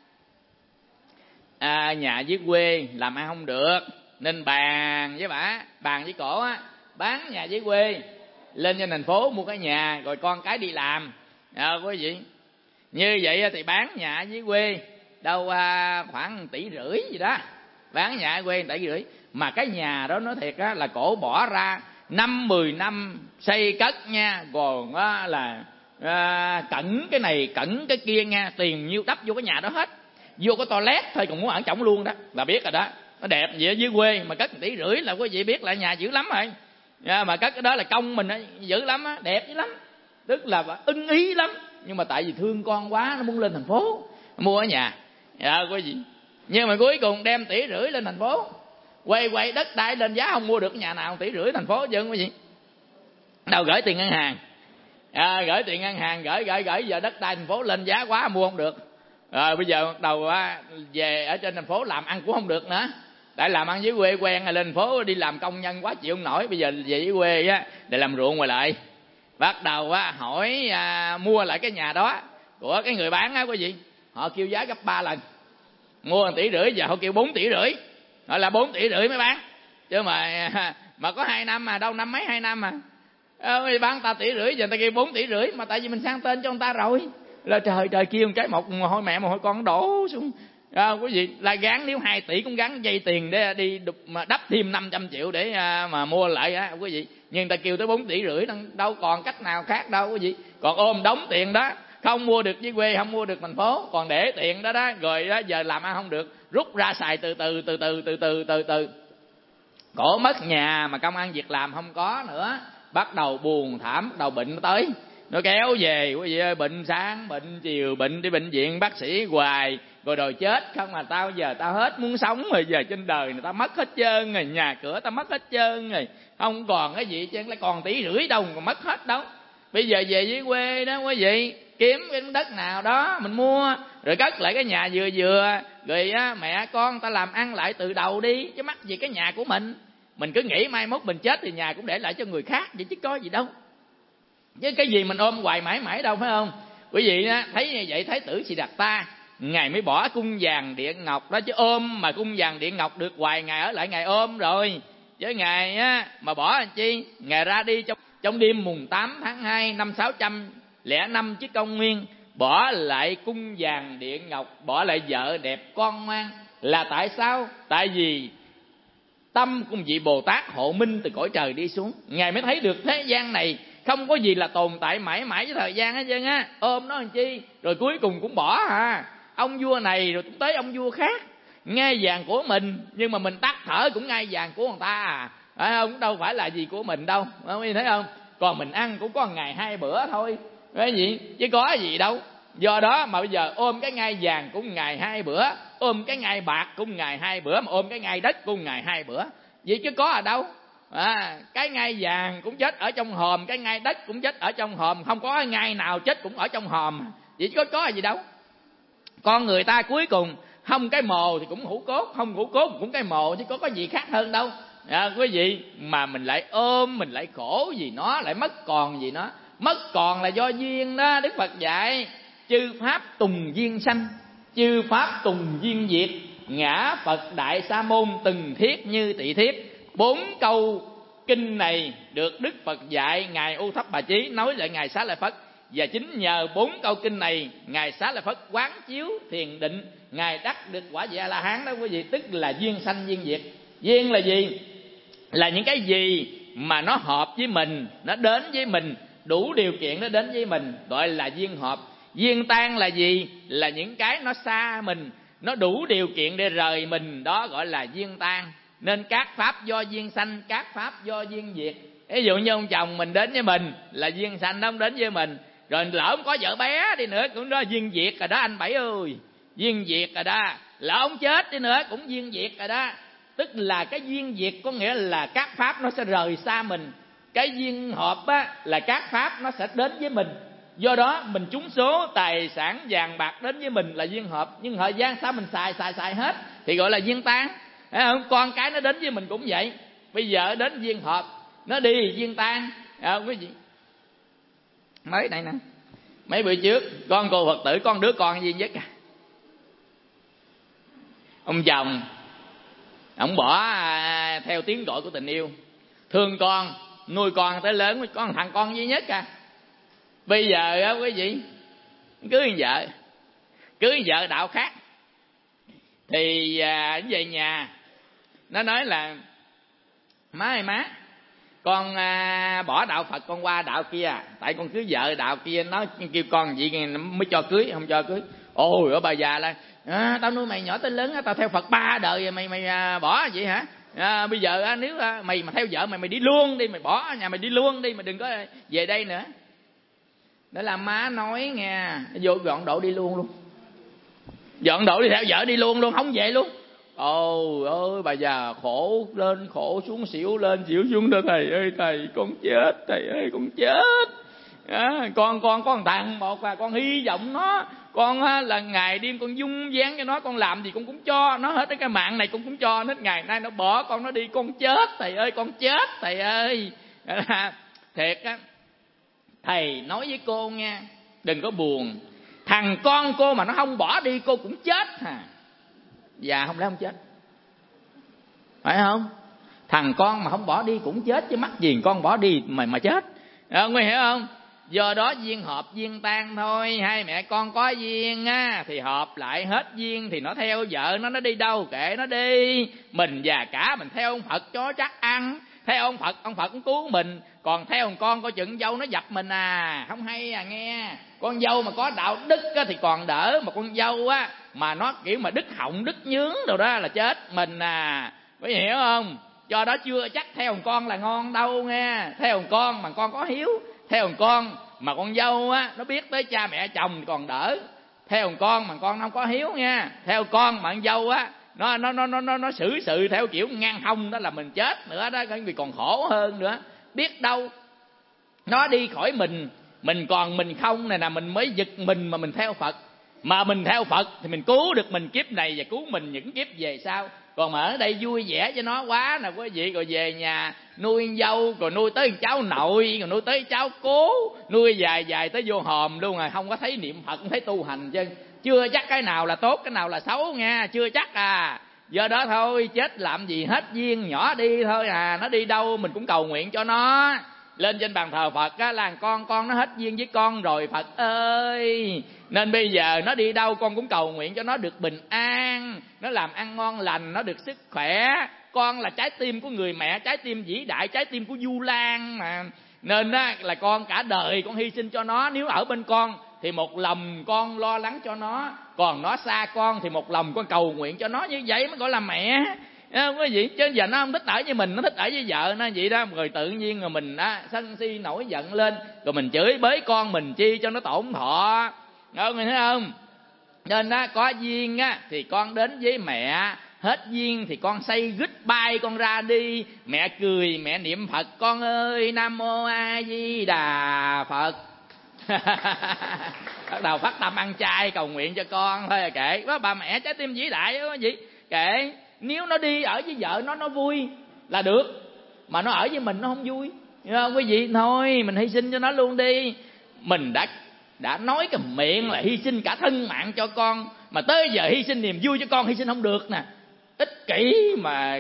à, nhà dưới quê làm ăn không được, nên bàn với bả, bàn với cổ á, bán nhà dưới quê lên trên thành phố mua cái nhà, rồi con cái đi làm à, quý vị. Như vậy thì bán nhà dưới quê đâu à, khoảng tỷ rưỡi gì đó, bán nhà ở quê tỷ rưỡi. Mà cái nhà đó nói thiệt á là cổ bỏ ra năm mười năm xây cất nha, còn á là à, cẩn cái này cẩn cái kia nha, tiền nhiêu đắp vô cái nhà đó hết, vô cái toilet thôi còn muốn ở trỏng luôn đó là biết rồi đó. Nó đẹp vậy ở dưới quê mà cất tỷ rưỡi là quý vị biết là nhà dữ lắm rồi à, mà cất cái đó là công mình dữ lắm á, đẹp dữ lắm, tức là ưng ý lắm. Nhưng mà tại vì thương con quá nó muốn lên thành phố mua ở nhà à, quý vị. Nhưng mà cuối cùng đem tỷ rưỡi lên thành phố, quay quay đất đai lên giá không mua được nhà nào tỷ rưỡi thành phố chứ không có gì. Đâu gửi tiền ngân hàng, à, gửi tiền ngân hàng gửi gửi gửi giờ đất đai thành phố lên giá quá mua không được. Rồi bây giờ bắt đầu về ở trên thành phố làm ăn cũng không được nữa. Tại làm ăn dưới quê quen rồi, lên thành phố đi làm công nhân quá chịu không nổi. Bây giờ về dưới quê á để làm ruộng ngoài lại. Bắt đầu á hỏi à, mua lại cái nhà đó của cái người bán á quý vị. Họ kêu giá gấp ba lần. Mua một tỷ rưỡi giờ họ kêu bốn tỷ rưỡi. Họ là bốn tỷ rưỡi mới bán. Chứ mà mà có hai năm mà đâu năm mấy hai năm mà. À, bán ta tỷ rưỡi giờ ta kêu bốn tỷ rưỡi mà tại vì mình sang tên cho người ta rồi. Là trời trời kêu một cái một hồi mẹ một hồi con đổ xuống. À, quý vị là gán nếu hai tỷ cũng gắn dây tiền để đi đục, mà đắp thêm năm trăm triệu để à, mà mua lại á quý vị. Nhưng ta kêu tới bốn tỷ rưỡi đâu còn cách nào khác đâu quý vị. Còn ôm đóng tiền đó, không mua được dưới quê, không mua được thành phố, còn để tiền đó đó, rồi đó giờ làm ăn không được, rút ra xài từ từ từ từ từ từ từ từ. Cổ mất nhà mà công ăn việc làm không có nữa, bắt đầu buồn thảm, bắt đầu bệnh tới. Nó kéo về quý vị ơi, bệnh sáng bệnh chiều, bệnh đi bệnh viện bác sĩ hoài, rồi đòi chết không mà tao giờ tao hết muốn sống rồi, giờ trên đời người ta mất hết trơn rồi, nhà cửa tao mất hết trơn rồi, không còn cái gì chứ lại còn tỷ rưỡi đâu còn mất hết đâu. Bây giờ về dưới quê đó quý vị, kiếm cái đất nào đó mình mua rồi cất lại cái nhà vừa vừa, rồi á, mẹ con ta làm ăn lại từ đầu đi, chứ mắc gì cái nhà của mình. Mình cứ nghĩ mai mốt mình chết thì nhà cũng để lại cho người khác vậy chứ có gì đâu. Chứ cái gì mình ôm hoài mãi mãi đâu, phải không? Quý vị á, thấy như vậy Thái tử Siddhartha ngài mới bỏ cung vàng điện ngọc đó, chứ ôm mà cung vàng điện ngọc được hoài ngài ở lại ngài ôm rồi. Chứ ngài á mà bỏ làm chi? Ngài ra đi trong trong đêm mùng tám tháng hai năm sáu trăm lẻ năm trước công nguyên, bỏ lại cung vàng điện ngọc, bỏ lại vợ đẹp con ngoan. Là tại sao? Tại vì tâm của vị Bồ Tát hộ minh từ cõi trời đi xuống, ngài mới thấy được thế gian này không có gì là tồn tại mãi mãi với thời gian hết trơn á. Ôm nó làm chi? Rồi cuối cùng cũng bỏ à. Ông vua này rồi tới ông vua khác, ngai vàng của mình, nhưng mà mình tắt thở cũng ngai vàng của người ta à. Phải không? Đâu phải là gì của mình đâu, không thấy không? Còn mình ăn cũng có ngày hai bữa thôi, cái gì chứ có gì đâu. Do đó mà bây giờ ôm cái ngai vàng cũng ngày hai bữa, ôm cái ngai bạc cũng ngày hai bữa, mà ôm cái ngai đất cũng ngày hai bữa, vậy chứ có ở đâu. À, cái ngai vàng cũng chết ở trong hòm, cái ngai đất cũng chết ở trong hòm, không có ngai nào chết cũng ở trong hòm, vậy chứ có có gì đâu. Con người ta cuối cùng không cái mồ thì cũng hữu cốt, không hữu cốt cũng cái mồ, chứ có có gì khác hơn đâu. À, quý vị, mà mình lại ôm, mình lại khổ vì nó, lại mất còn vì nó. Mất còn là do duyên đó. Đức Phật dạy chư pháp tùng duyên sanh, chư pháp tùng duyên diệt, ngã Phật đại sa môn từng thiết như tỳ thiếp. Bốn câu kinh này được Đức Phật dạy ngài U Thấp Bà Chí nói lại ngài Xá Lợi Phất, và chính nhờ bốn câu kinh này ngài Xá Lợi Phất quán chiếu thiền định, ngài đắc được quả vị A La Hán đó quý vị. Tức là duyên sanh duyên diệt. Duyên là gì? Là những cái gì mà nó hợp với mình, nó đến với mình, đủ điều kiện nó đến với mình, gọi là duyên hợp. Duyên tan là gì? Là những cái nó xa mình, nó đủ điều kiện để rời mình, đó gọi là duyên tan. Nên các pháp do duyên sanh, các pháp do duyên diệt. Ví dụ như ông chồng mình đến với mình là duyên sanh, nó không đến với mình. Rồi lỡ không có vợ bé đi nữa cũng đó duyên diệt rồi đó anh Bảy ơi, duyên diệt rồi đó. Lỡ ông chết đi nữa cũng duyên diệt rồi đó. Tức là cái duyên diệt có nghĩa là các pháp nó sẽ rời xa mình. Cái duyên hợp á, là các pháp nó sẽ đến với mình. Do đó mình trúng số, tài sản vàng bạc đến với mình là duyên hợp. Nhưng thời gian sao mình xài xài xài hết thì gọi là duyên tan. Thấy không? Con cái nó đến với mình cũng vậy. Bây giờ đến duyên hợp, nó đi duyên tan. À, quý vị, mới này nè, mấy bữa trước con cô Phật tử, con đứa con duy nhất à, ông chồng ông bỏ à, theo tiếng gọi của tình yêu, thương con, nuôi con tới lớn, có một thằng con duy nhất à. Bây giờ á quý vị, cưới vợ, cưới vợ đạo khác, thì à, về nhà nó nói là má ơi má, con à, bỏ đạo Phật con qua đạo kia, tại con cưới vợ đạo kia, nó kêu con vậy mới cho cưới, không cho cưới. Ôi ở bà già là à, tao nuôi mày nhỏ tới lớn, tao theo Phật ba đời mày mày à, bỏ vậy hả? À, bây giờ à, nếu à, mày mà theo vợ mày mày đi luôn đi, mày bỏ nhà mày đi luôn đi, mày đừng có về đây nữa. Đó là má nói nghe, vô gọn độ đi luôn luôn. Dọn đồ đi theo vợ đi luôn luôn, không về luôn. Ôi ơi, bà già khổ lên khổ xuống, xỉu lên xỉu xuống đó. Thầy ơi thầy, con chết, thầy ơi con chết. À, con con có một thằng một là con hy vọng nó, con á, là ngày đêm con dung dáng cho nó, con làm gì con cũng cho nó hết. Cái mạng này con cũng cho nó, ngày nay nó bỏ con nó đi, con chết thầy ơi, con chết thầy ơi. Thiệt á, thầy nói với cô nha, đừng có buồn. Thằng con cô mà nó không bỏ đi cô cũng chết hả? Già không lẽ không chết, phải không? Thằng con mà không bỏ đi cũng chết chứ mắc gì con bỏ đi mà mà chết. À, Nguyên hiểu không? Do đó duyên hợp duyên tan thôi. Hai mẹ con có duyên á thì hợp lại, hết duyên thì nó theo vợ nó, nó đi đâu kệ nó đi. Mình già cả mình theo ông Phật cho chắc ăn, theo ông Phật ông Phật cũng cứu mình. Còn theo thằng con coi chừng dâu nó dập mình à, không hay à nghe. Con dâu mà có đạo đức á thì còn đỡ, mà con dâu á mà nó kiểu mà đứt họng đứt nhướng đâu đó là chết mình à, có hiểu không? Do đó chưa chắc theo thằng con là ngon đâu nghe. Theo thằng con mà con có hiếu, theo thằng con mà con dâu á nó biết tới cha mẹ chồng thì còn đỡ. Theo thằng con mà con không có hiếu nha, theo con mà con dâu á nó nó nó nó nó nó xử sự theo kiểu ngang hông đó là mình chết nữa đó, vì còn khổ hơn nữa. Biết đâu nó đi khỏi mình, mình còn mình không này nè, mình mới giật mình mà mình theo Phật. Mà mình theo Phật thì mình cứu được mình kiếp này và cứu mình những kiếp về sau. Còn mà ở đây vui vẻ cho nó quá nè quý vị, rồi về nhà nuôi dâu, rồi nuôi tới cháu nội, rồi nuôi tới cháu cố, nuôi dài dài tới vô hòm luôn à, không có thấy niệm Phật, không thấy tu hành chứ. Chưa chắc cái nào là tốt, cái nào là xấu nha, chưa chắc à. Do đó thôi, chết làm gì, hết duyên nhỏ đi thôi à, nó đi đâu mình cũng cầu nguyện cho nó. Lên trên bàn thờ Phật á, là con con nó hết duyên với con rồi Phật ơi, nên bây giờ nó đi đâu con cũng cầu nguyện cho nó được bình an, nó làm ăn ngon lành, nó được sức khỏe. Con là trái tim của người mẹ, trái tim vĩ đại, trái tim của Vu Lan mà, nên á là con cả đời con hy sinh cho nó. Nếu ở bên con thì một lòng con lo lắng cho nó, còn nó xa con thì một lòng con cầu nguyện cho nó. Như vậy mới gọi là mẹ, không có gì. Chứ giờ nó không thích ở với mình, nó thích ở với vợ nó vậy đó. Rồi tự nhiên rồi mình á sân si nổi giận lên, rồi mình chửi bới con mình chi cho nó tổn thọ, không nghe thấy không? Nên á có duyên á thì con đến với mẹ, hết duyên thì con say goodbye, con ra đi. Mẹ cười, mẹ niệm Phật, con ơi Nam Mô A Di Đà Phật. Bắt đầu phát tâm ăn chay cầu nguyện cho con thôi à, kệ. Đó, bà mẹ trái tim vĩ đại đó gì kệ. Nếu nó đi ở với vợ nó nó vui là được, mà nó ở với mình nó không vui, hiểu không quý vị? Thôi mình hy sinh cho nó luôn đi. Mình đã đã nói cái miệng là hy sinh cả thân mạng cho con, mà tới giờ hy sinh niềm vui cho con hy sinh không được nè. Ích kỷ mà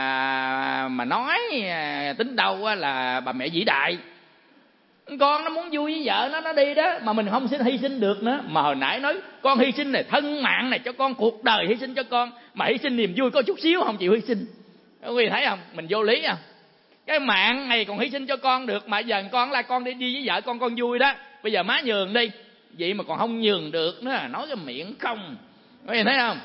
mà nói tính đâu là bà mẹ vĩ đại. Con nó muốn vui với vợ nó, nó đi đó, mà mình không xin hy sinh được nữa. Mà hồi nãy nói con hy sinh này, thân mạng này cho con, cuộc đời hy sinh cho con, mà hy sinh niềm vui có chút xíu không chịu hy sinh. Quý vị thấy không, mình vô lý không? Cái mạng này còn hy sinh cho con được, mà giờ con là con đi đi với vợ con, con vui đó. Bây giờ má nhường đi, vậy mà còn không nhường được nữa, nói cái miệng không. Quý vị thấy không?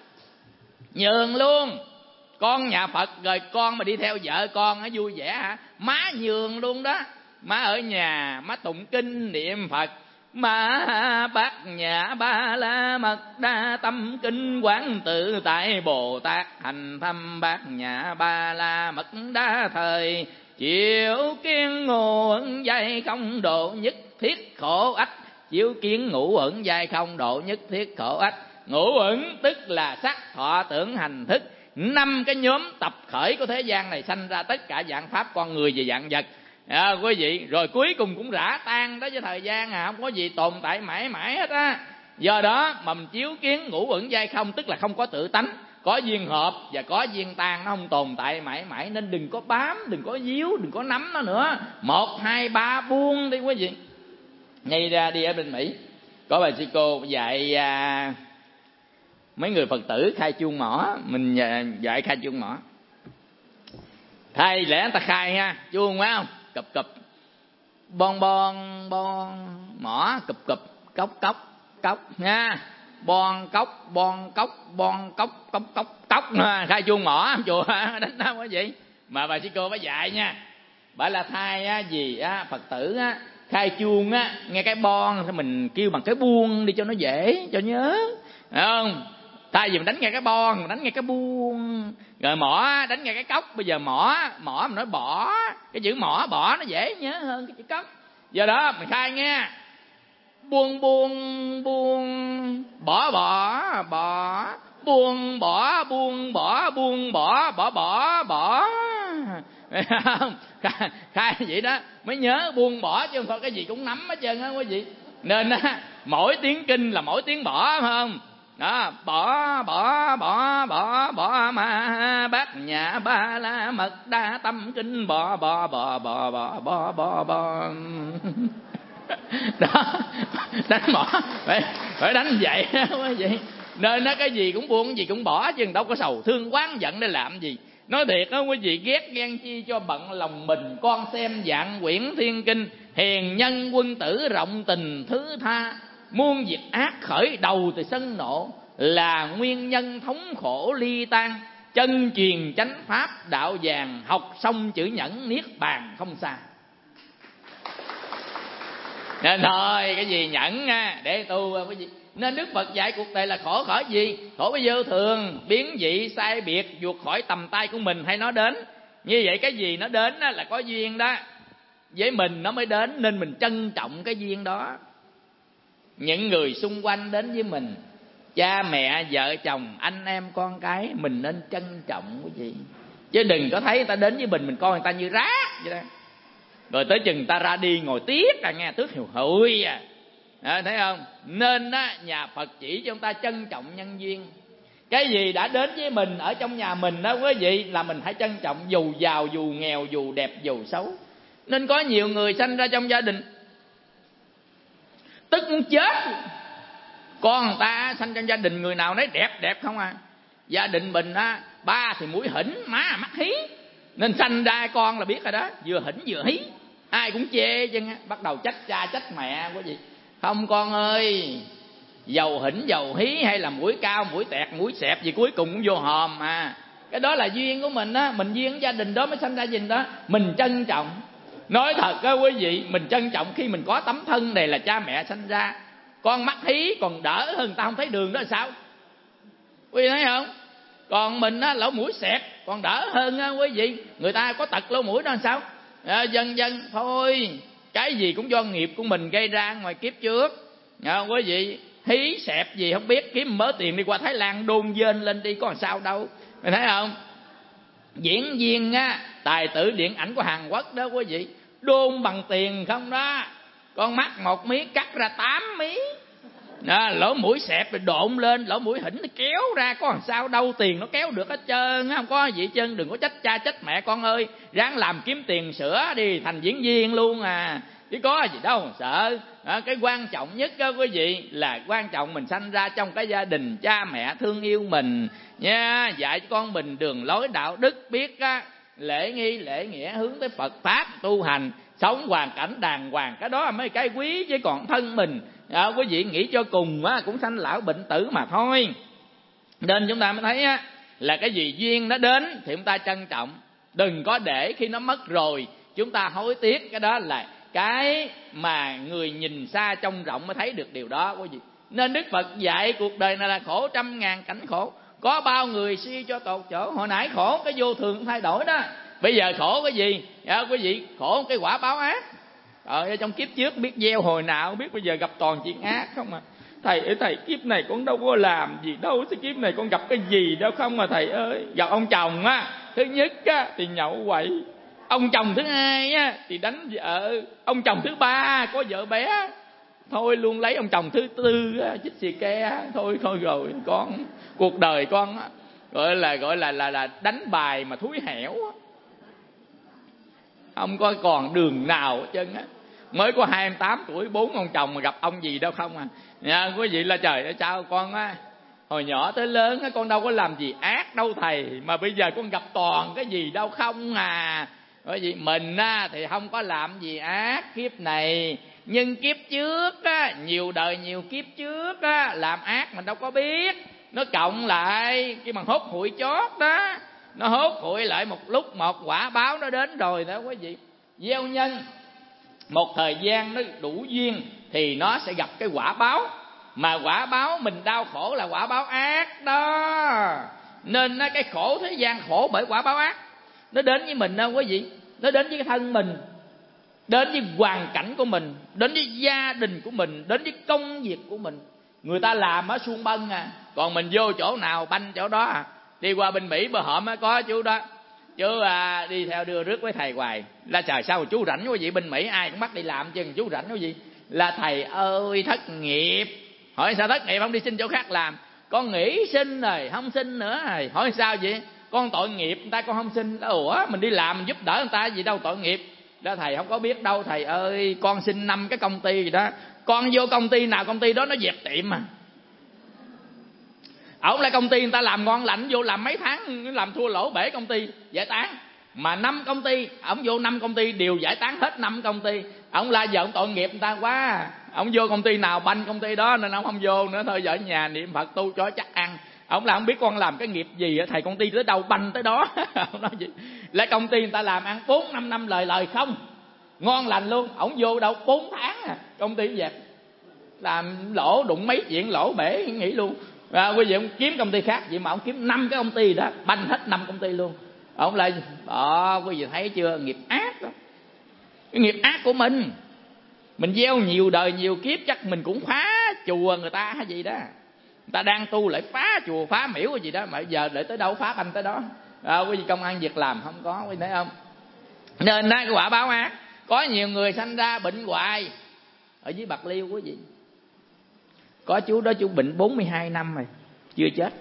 Nhường luôn. Con nhà Phật rồi con mà đi theo vợ con nó vui vẻ hả? Má nhường luôn đó. Má ở nhà má tụng kinh niệm Phật, má bát nhã ba la mật đa tâm kinh quán tự tại Bồ Tát, hành thâm bát nhã ba la mật đa thời, chịu kiến ngũ ẩn dây không độ nhất thiết khổ ách. Chiếu kiến ngũ ẩn dây không độ nhất thiết khổ ách. Ngũ ẩn tức là sắc thọ tưởng hành thức, năm cái nhóm tập khởi của thế gian này sanh ra tất cả dạng pháp con người và dạng vật. À, quý vị, rồi cuối cùng cũng rã tan đó với thời gian à, không có gì tồn tại mãi mãi hết á. Do đó mà mình chiếu kiến ngũ ẩn giai không, tức là không có tự tánh, có duyên hợp và có duyên tan, nó không tồn tại mãi mãi. Nên đừng có bám, đừng có díu, đừng có nắm nó nữa. Một hai ba buông đi quý vị. Ngay ra đi ở bên Mỹ có bà sư cô dạy à, mấy người Phật tử khai chuông mỏ. Mình dạy khai chuông mỏ, thầy lẽ người ta khai ha, chuông phải không, cụp cụp bon bon bon, mỏ cụp cụp cốc cốc cốc nha, bon cốc bon cốc bon cốc cốc cốc cốc. Khai chuông mỏ chùa đánh đâu quá vậy. Mà bà sư cô bà dạy nha, bà là thai á, gì á, Phật tử á, khai chuông á, nghe cái bon thì mình kêu bằng cái buông đi cho nó dễ cho nhớ. Thấy không? Thay vì mình đánh ngay cái bon, mình đánh ngay cái buông. Rồi mỏ đánh ngay cái cốc. Bây giờ mỏ mỏ mình nói bỏ. Cái chữ mỏ bỏ nó dễ nhớ hơn cái chữ cốc. Giờ đó mình khai nghe: buông buông buông, bỏ bỏ bỏ, buông bỏ buông bỏ, buông bỏ bỏ bỏ bỏ. Không? Khai, khai vậy đó mới nhớ buông bỏ, chứ không phải cái gì cũng nắm hết trơn á quý vị. Nên á, mỗi tiếng kinh là mỗi tiếng bỏ, phải không? Đó, bỏ bỏ bỏ bỏ bỏ ma bát nhã ba la mật đa tâm kinh, bỏ bỏ bỏ bỏ bỏ bỏ bỏ bỏ. Đó, đánh bỏ phải phải đánh vậy đó quý vị. Nên nó cái gì cũng buông, cái gì cũng bỏ, chứ đâu có sầu thương oán giận để làm gì. Nói thiệt đó quý vị, ghét ghen chi cho bận lòng mình. Con xem dạng quyển thiên kinh, hiền nhân quân tử rộng tình thứ tha, muôn việc ác khởi đầu từ sân nộ, là nguyên nhân thống khổ ly tan. Chân truyền chánh pháp đạo vàng, học xong chữ nhẫn niết bàn không xa. Nên thôi cái gì nhẫn nha, để tu cái gì. Nên Đức Phật dạy cuộc đời là khổ khỏi gì? Khổ với vô thường, biến dị, sai biệt, vụt khỏi tầm tay của mình hay nó đến. Như vậy cái gì nó đến là có duyên đó, với mình nó mới đến, nên mình trân trọng cái duyên đó. Những người xung quanh đến với mình, cha mẹ, vợ chồng, anh em, con cái, mình nên trân trọng cái gì. Chứ đừng có thấy người ta đến với mình, mình coi người ta như rác vậy đó. Rồi tới chừng ta ra đi ngồi tiếc à, nghe tước hiu hụi à. À, thấy không? Nên á, nhà Phật chỉ cho chúng ta trân trọng nhân duyên. Cái gì đã đến với mình ở trong nhà mình đó quý vị, là mình hãy trân trọng, dù giàu, dù nghèo, dù đẹp, dù xấu. Nên có nhiều người sanh ra trong gia đình tức muốn chết. Con người ta sanh trong gia đình người nào nấy đẹp đẹp không à. Gia đình mình á, ba thì mũi hỉnh, má mắt hí, nên sanh ra con là biết rồi đó, vừa hỉnh vừa hí, ai cũng chê chứ. Bắt đầu trách cha trách mẹ quý vị. Không con ơi, dầu hỉnh dầu hí hay là mũi cao mũi tẹt mũi xẹp gì cuối cùng cũng vô hòm mà. Cái đó là duyên của mình á, mình duyên gia đình đó mới sanh ra gia đình đó. Mình trân trọng. Nói thật á quý vị, mình trân trọng khi mình có tấm thân này là cha mẹ sanh ra. Con mắt hí còn đỡ hơn người ta không thấy đường đó là sao? Quý vị thấy không? Còn mình á, lỗ mũi xẹt còn đỡ hơn á quý vị. Người ta có tật lỗ mũi đó là sao? À, dần dần thôi, cái gì cũng do nghiệp của mình gây ra ngoài kiếp trước. À, quý vị hí xẹp gì không biết, kiếm mớ tiền đi qua Thái Lan đôn dên lên đi, có làm sao đâu. Mày thấy không? Diễn viên á, tài tử điện ảnh của Hàn Quốc đó quý vị, đôn bằng tiền không đó. Con mắt một miếng cắt ra tám miếng. À, lỗ mũi xẹp rồi độn lên, lỗ mũi hỉnh nó kéo ra, có làm sao đâu, tiền nó kéo được hết trơn, không có gì hết trơn. Đừng có trách cha trách mẹ con ơi, ráng làm kiếm tiền sữa đi, thành diễn viên luôn à, chứ có gì đâu mà sợ. À, cái quan trọng nhất đó quý vị là quan trọng mình sanh ra trong cái gia đình cha mẹ thương yêu mình nha, dạy cho con mình đường lối đạo đức, biết á, lễ nghi lễ nghĩa, hướng tới Phật pháp tu hành, sống hoàn cảnh đàng hoàng. Cái đó là mấy cái quý, chứ còn thân mình à, quý vị nghĩ cho cùng á, cũng sanh lão bệnh tử mà thôi. Nên chúng ta mới thấy á, là cái gì duyên nó đến thì chúng ta trân trọng, đừng có để khi nó mất rồi chúng ta hối tiếc. Cái đó là cái mà người nhìn xa trông rộng mới thấy được điều đó quý vị. Nên Đức Phật dạy cuộc đời này là khổ trăm ngàn cảnh khổ, có bao người suy cho tột chỗ. Hồi nãy khổ cái vô thường thay đổi đó, bây giờ khổ cái gì à, quý vị? Khổ cái quả báo ác. Ở trong kiếp trước biết gieo hồi nào, biết bây giờ gặp toàn chuyện ác không à. Thầy ơi, thầy kiếp này con đâu có làm gì đâu, thế kiếp này con gặp cái gì đâu không mà thầy ơi. Gặp ông chồng á, thứ nhất á thì nhậu quậy, ông chồng thứ hai á thì đánh vợ, ông chồng thứ ba có vợ bé, thôi luôn lấy ông chồng thứ tư á, chích xì ke, thôi thôi rồi con cuộc đời con á, gọi là gọi là là là đánh bài mà thúi hẻo á, không có còn đường nào hết trơn á. Mới có hai mươi tám tuổi, bốn ông chồng mà gặp ông gì đâu không à. Nha, quý vị là trời ơi, sao con á, hồi nhỏ tới lớn á, con đâu có làm gì ác đâu thầy, mà bây giờ con gặp toàn cái gì đâu không à. Bởi vì mình á, thì không có làm gì ác kiếp này, nhưng kiếp trước á, nhiều đời nhiều kiếp trước á, làm ác mình đâu có biết. Nó cộng lại cái bằng hốt hụi chót đó, nó hốt hụi lại một lúc một quả báo nó đến rồi đó quý vị. Gieo nhân một thời gian nó đủ duyên thì nó sẽ gặp cái quả báo. Mà quả báo mình đau khổ là quả báo ác đó. Nên cái khổ thế gian khổ bởi quả báo ác. Nó đến với mình đâu quý vị. Nó đến với cái thân mình, đến với hoàn cảnh của mình, đến với gia đình của mình, đến với công việc của mình. Người ta làm ở Suông Bân à, còn mình vô chỗ nào banh chỗ đó à. Đi qua bên Mỹ bữa hổm có chú đó, chú à, đi theo đưa rước với thầy hoài. Là trời sao chú rảnh quá vậy, bên Mỹ ai cũng bắt đi làm chứ chú rảnh quá gì. Là thầy ơi thất nghiệp. Hỏi sao thất nghiệp không đi xin chỗ khác làm? Con nghỉ xin rồi không xin nữa rồi. Hỏi sao vậy? Con tội nghiệp người ta con không xin. Ủa mình đi làm mình giúp đỡ người ta gì đâu tội nghiệp. Đó thầy không có biết đâu thầy ơi, con xin năm cái công ty gì đó, con vô công ty nào công ty đó nó dẹp tiệm mà. Ổng lại công ty người ta làm ngon lành, vô làm mấy tháng làm thua lỗ bể công ty giải tán. Mà năm công ty, ổng vô năm công ty đều giải tán hết năm công ty. Ổng la vợ tội nghiệp người ta quá. Ổng vô công ty nào banh công ty đó nên ổng không vô nữa, thôi vợ ở nhà niệm Phật tu cho chắc ăn. Ổng là không biết con làm cái nghiệp gì, thầy công ty tới đâu banh tới đó. Ổng nói gì? Lại công ty người ta làm ăn bốn năm năm lời lời không, ngon lành luôn. Ổng vô đâu bốn tháng à, công ty dẹp, làm lỗ đụng mấy chuyện lỗ bể nghỉ luôn. À, quý vị ông kiếm công ty khác vậy mà ông kiếm năm cái công ty đó, banh hết năm công ty luôn. Ông lại đó, quý vị thấy chưa, nghiệp ác đó. Cái nghiệp ác của mình, mình gieo nhiều đời nhiều kiếp chắc mình cũng phá chùa người ta hay gì đó. Người ta đang tu lại phá chùa phá miễu cái gì đó, mà giờ để tới đâu phá banh tới đó. À, quý vị công ăn việc làm không có, quý vị thấy không? Nên đó, cái quả báo ác. Có nhiều người sanh ra bệnh hoài. Ở dưới Bạc Liêu quý vị, có chú đó chú bệnh bốn mươi hai năm rồi chưa chết.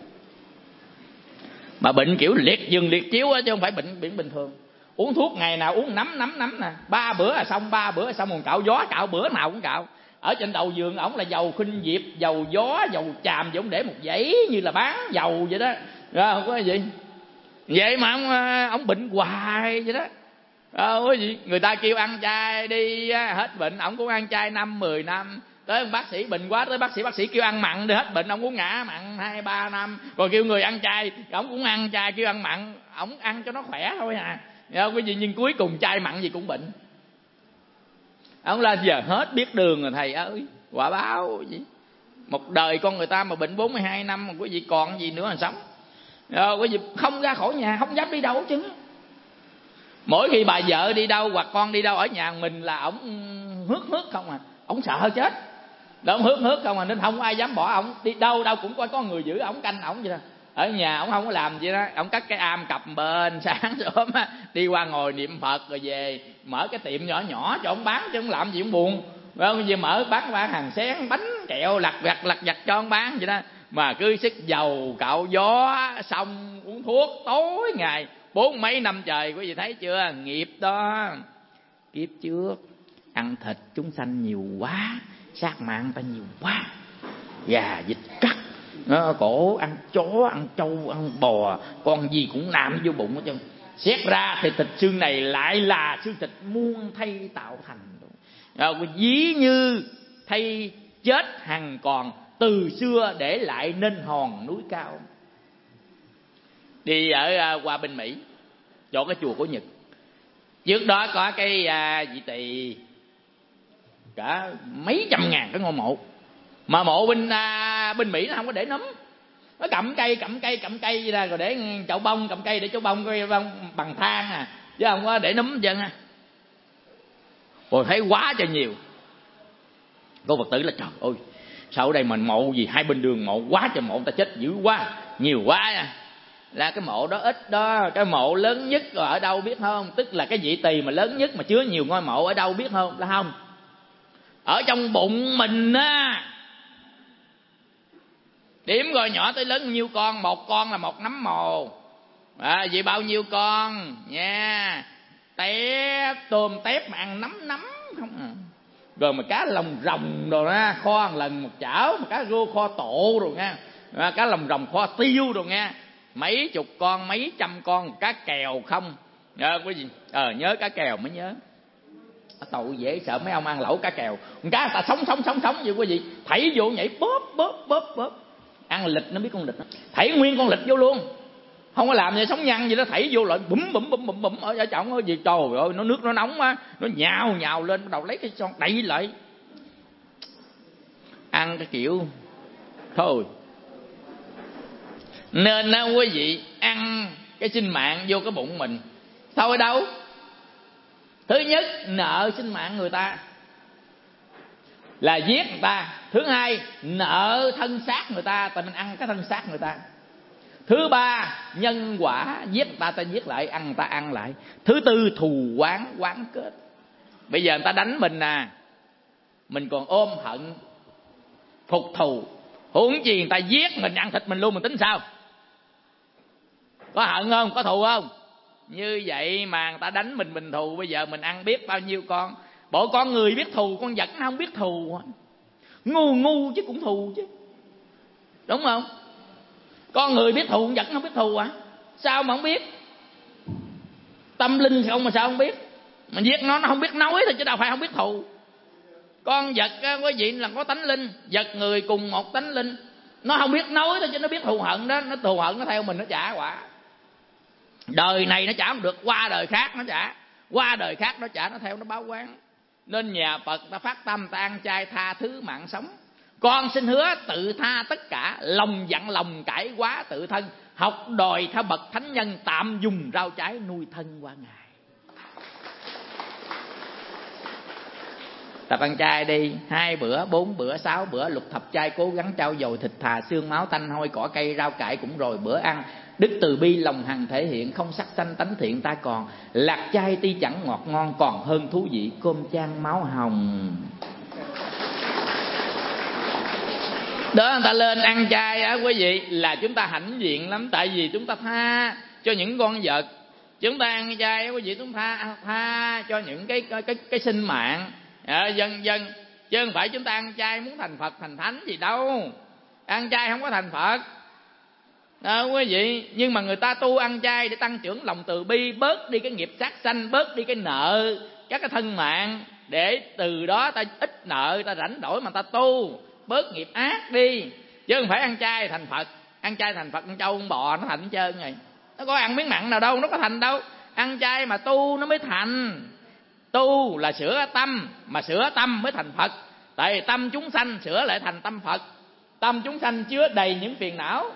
Mà bệnh kiểu liệt giường liệt chiếu á, chứ không phải bệnh bệnh bình thường. Uống thuốc ngày nào uống nắm nắm nắm nè, ba bữa là xong, ba bữa là xong. Còn cạo gió cạo bữa nào cũng cạo. Ở trên đầu giường ổng là dầu khinh diệp, dầu gió, dầu chàm, ổng để một dãy như là bán dầu vậy đó. Rồi không có gì. Vậy mà ông ông bệnh hoài vậy đó. Đâu có gì. Người ta kêu ăn chay đi hết bệnh, ổng cũng ăn chay năm mười năm. Tới ông bác sĩ bệnh quá, tới bác sĩ bác sĩ kêu ăn mặn để hết bệnh, ông cũng ngã mặn hai ba năm. Còn kêu người ăn chay, ổng cũng ăn chay, kêu ăn mặn, ổng ăn cho nó khỏe thôi à. Cái gì nhưng cuối cùng chay mặn gì cũng bệnh. Ông là giờ hết biết đường rồi thầy ơi, quả báo gì. Một đời con người ta mà bệnh bốn mươi hai năm mà quý vị còn gì nữa mà sống. Rồi quý vị không ra khỏi nhà, không dám đi đâu chứ. Mỗi khi bà vợ đi đâu hoặc con đi đâu ở nhà mình là ổng hước hước không à, ổng sợ chết. Đó, ổng hước hước không à, nên không ai dám bỏ ổng. Đi đâu đâu cũng có có người giữ ổng canh ổng vậy đó. Ở nhà ổng không có làm gì đó, ổng cắt cái am cặp bên sáng sớm á, đi qua ngồi niệm Phật rồi về mở cái tiệm nhỏ nhỏ cho ổng bán, chứ ổng làm gì ổng buồn. Rồi về mở bán bán hàng xén, bánh kẹo lặt vặt lặt vặt cho ổng bán vậy đó. Mà cứ xức dầu cạo gió xong uống thuốc tối ngày bốn mấy năm trời. Quý vị thấy chưa, nghiệp đó. Kiếp trước ăn thịt chúng sanh nhiều quá, sát mạng ta nhiều quá, gà vịt cắt nó cổ, ăn chó ăn trâu ăn bò, con gì cũng nằm vô bụng hết trơn. Xét ra thì thịt xương này lại là xương thịt muôn thay tạo thành. Rồi ví như thay chết hằng còn, từ xưa để lại nên hòn núi cao. Đi ở uh, qua bên Mỹ, chỗ cái chùa của Nhật, trước đó có cái uh, vị tỳ cả mấy trăm ngàn cái ngôi mộ. Mà mộ bên uh, bên Mỹ nó không có để nấm, nó cầm cây cầm cây cầm cây gì ra rồi để chậu bông, cầm cây để chậu bông, cây bông bằng than à, chứ không có để nấm dân à. Rồi thấy quá trời nhiều. Cô Phật tử là trời ơi, sao ở đây mình mộ gì hai bên đường mộ quá trời, mộ ta chết dữ quá, nhiều quá à. Là cái mộ đó ít đó, cái mộ lớn nhất rồi ở đâu biết không? Tức là cái vị tỳ mà lớn nhất mà chứa nhiều ngôi mộ ở đâu biết không? Là không, ở trong bụng mình á. Điểm rồi nhỏ tới lớn nhiêu con? Một con là một nắm mồ à, vậy bao nhiêu con nha. Tép tôm tép mà ăn nấm nấm không à. Rồi mà cá lồng rồng rồi nha, kho một lần một chảo. Mà cá rô kho tổ rồi nha, à, cá lồng rồng kho tiêu rồi nha. Mấy chục con, mấy trăm con. Cá kèo không à, quý vị ờ nhớ cá kèo mới nhớ. Tội dễ sợ mấy ông ăn lẩu cá kèo. Cá người ta sống sống sống sống vậy quý vị, thảy vô nhảy bóp bóp bóp bóp. Ăn lịch nó biết con lịch đó, thảy nguyên con lịch vô luôn, không có làm gì sống nhăn gì đó, thảy vô lại bùm bùm bùm bùm bùm ở ở trong cái gì. Trời ơi, nó nước nó nóng á, nó nhào nhào lên, bắt đầu lấy cái son đậy lại. Ăn cái kiểu thôi. Nên á quý vị, ăn cái sinh mạng vô cái bụng mình thôi đâu. Thứ nhất, nợ sinh mạng người ta là giết người ta. Thứ hai, nợ thân xác người ta, tại mình ăn cái thân xác người ta. Thứ ba, nhân quả, giết người ta ta giết lại, ăn người ta ăn lại. Thứ tư, thù oán, oán kết. Bây giờ người ta đánh mình nè, mình còn ôm hận phục thù, huống chi người ta giết mình, ăn thịt mình luôn, mình tính sao? Có hận không? Có thù không? Như vậy mà người ta đánh mình, mình thù. Bây giờ mình ăn biết bao nhiêu con. Bộ con người biết thù, con vật nó không biết thù. Ngu ngu chứ cũng thù chứ, đúng không? Con người biết thù, con vật nó không biết thù à? Sao mà không biết? Tâm linh không mà sao không biết? Mà giết nó, nó không biết nói thôi chứ đâu phải không biết thù. Con vật quý vị là có tánh linh, vật người cùng một tánh linh, nó không biết nói thôi chứ nó biết thù hận đó. Nó thù hận nó theo mình, nó trả quả. Đời này nó trả không được, qua đời khác nó trả, qua đời khác nó trả, nó theo nó báo oán. Nên nhà Phật ta phát tâm, ta ăn chay tha thứ mạng sống. Con xin hứa tự tha tất cả, lòng dặn lòng cải quá tự thân, học đòi theo bậc thánh nhân, tạm dùng rau trái nuôi thân qua ngày. Tập ăn chay đi, hai bữa, bốn bữa, sáu bữa, lục thập chay, cố gắng trau dồi thịt thà, xương máu, tanh hôi, cỏ cây, rau cải cũng rồi bữa ăn. Đức từ bi lòng hằng thể hiện, không sắc xanh tánh thiện ta còn. Lạc chay tuy chẳng ngọt ngon, còn hơn thú vị cơm chan máu hồng. Đó, người ta lên ăn chay á quý vị, là chúng ta hãnh diện lắm. Tại vì chúng ta tha cho những con vật. Chúng ta ăn chay á quý vị, chúng ta tha, tha cho những cái cái cái, cái sinh mạng à, dân dân. Chứ không phải chúng ta ăn chay muốn thành Phật thành Thánh gì đâu. Ăn chay không có thành Phật đó quý vị. Nhưng mà người ta tu ăn chay để tăng trưởng lòng từ bi, bớt đi cái nghiệp sát sanh, bớt đi cái nợ các cái thân mạng, để từ đó ta ít nợ, ta rảnh rỗi mà ta tu, bớt nghiệp ác đi. Chứ không phải ăn chay thành Phật. Ăn chay thành Phật, con trâu con bò nó thành hết trơn rồi. Nó có ăn miếng mặn nào đâu, nó có thành đâu. Ăn chay mà tu nó mới thành. Tu là sửa tâm, mà sửa tâm mới thành Phật. Tại vì tâm chúng sanh sửa lại thành tâm Phật. Tâm chúng sanh chứa đầy những phiền não.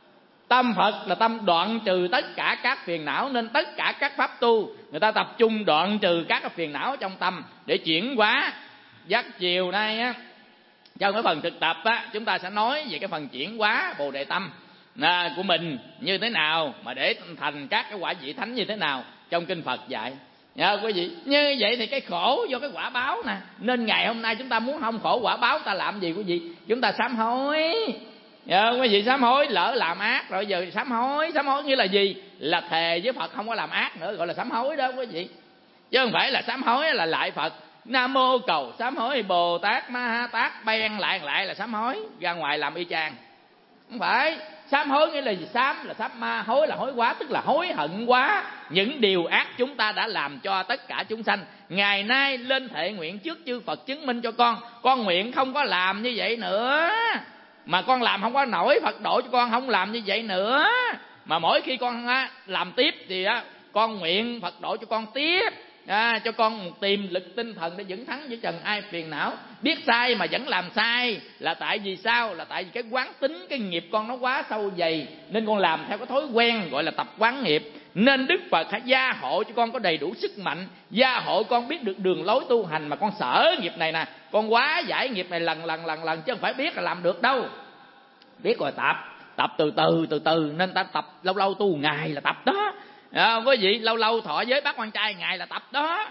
Tâm Phật là tâm đoạn trừ tất cả các phiền não. Nên tất cả các pháp tu, người ta tập trung đoạn trừ các cái phiền não trong tâm để chuyển hóa. Dắt chiều nay á, trong cái phần thực tập á, chúng ta sẽ nói về cái phần chuyển hóa Bồ Đề Tâm à, của mình như thế nào, mà để thành các cái quả vị thánh như thế nào trong kinh Phật dạy. Dạ, quý vị, như vậy thì cái khổ do cái quả báo nè. Nên ngày hôm nay chúng ta muốn không khổ quả báo, ta làm gì quý vị? Chúng ta sám hối. Dạ, quý vị sám hối, lỡ làm ác rồi giờ sám hối. Sám hối nghĩa là gì? Là thề với Phật không có làm ác nữa, gọi là sám hối đó quý vị. Chứ không phải là sám hối là lại Phật. Nam mô cầu sám hối Bồ Tát Ma Ha Tát, ben lại lại là sám hối, ra ngoài làm y chang. Không phải. Sám hối nghĩa là gì? Sám là sám ma, hối là hối quá, tức là hối hận quá những điều ác chúng ta đã làm cho tất cả chúng sanh. Ngày nay lên thệ nguyện trước chư Phật chứng minh cho con, con nguyện không có làm như vậy nữa. Mà con làm không có nổi, Phật độ cho con không làm như vậy nữa. Mà mỗi khi con làm tiếp thì con nguyện Phật độ cho con tiếp. À, cho con một tiềm lực tinh thần để vững thắng với trần ai phiền não. Biết sai mà vẫn làm sai là tại vì sao? Là tại vì cái quán tính, cái nghiệp con nó quá sâu dày, nên con làm theo cái thói quen gọi là tập quán nghiệp. Nên Đức Phật hãy gia hộ cho con có đầy đủ sức mạnh, gia hộ con biết được đường lối tu hành. Mà con sợ nghiệp này nè, con quá giải nghiệp này lần lần lần lần chứ không phải biết là làm được đâu. Biết rồi tập, tập từ từ từ từ. Nên ta tập lâu lâu tu ngày là tập đó. À, quý vị, lâu lâu thọ giới bác quan trai ngày là tập đó.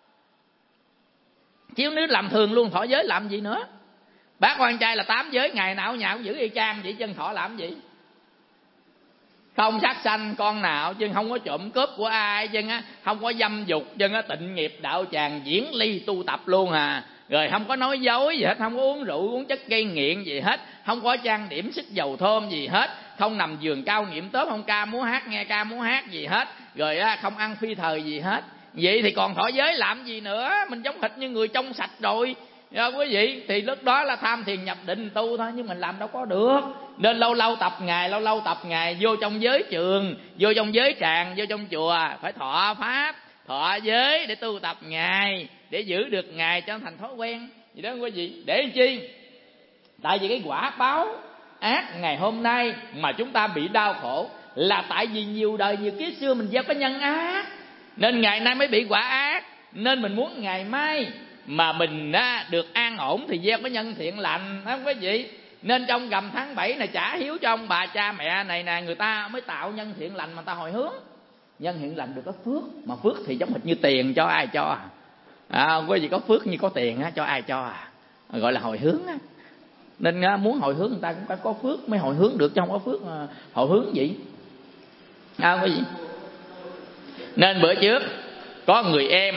Chứ nếu làm thường luôn thọ giới làm gì nữa. Bác quan trai là tám giới, ngày nào nhà cũng giữ y chang vậy, chân thọ làm gì? Không sát sanh con nào, chứ không có trộm cướp của ai, chứ không có dâm dục, chứ tịnh nghiệp đạo tràng diễn ly tu tập luôn à. Rồi không có nói dối gì hết, không có uống rượu uống chất gây nghiện gì hết, không có trang điểm sức dầu thơm gì hết, không nằm giường cao niệm tớp, không ca múa hát nghe ca múa hát gì hết, rồi không ăn phi thời gì hết. Vậy thì còn thọ giới làm gì nữa? Mình giống hệt như người trong sạch rồi. Rồi quý vị, thì lúc đó là tham thiền nhập định tu thôi, nhưng mình làm đâu có được. Nên lâu lâu tập ngày, lâu lâu tập ngày, vô trong giới trường, vô trong giới tràng, vô trong chùa phải thọ pháp, thọ giới để tu tập ngày, để giữ được ngày cho thành thói quen. Vậy đó quý vị, để làm chi? Tại vì cái quả báo ác ngày hôm nay mà chúng ta bị đau khổ là tại vì nhiều đời nhiều kiếp xưa mình gieo cái nhân ác, nên ngày nay mới bị quả ác. Nên mình muốn ngày mai mà mình á, được an ổn thì gieo cái nhân thiện lành, không quý vị? Nên trong rằm tháng bảy này trả hiếu cho ông bà cha mẹ này nè, người ta mới tạo nhân thiện lành mà ta hồi hướng. Nhân thiện lành được có phước, mà phước thì giống hệt như tiền, cho ai cho à, à quý vị có phước như có tiền á, cho ai cho à, gọi là hồi hướng á. Nên á, muốn hồi hướng người ta cũng phải có phước mới hồi hướng được, chứ không có phước mà hồi hướng gì à, quý vị. Nên bữa trước có người em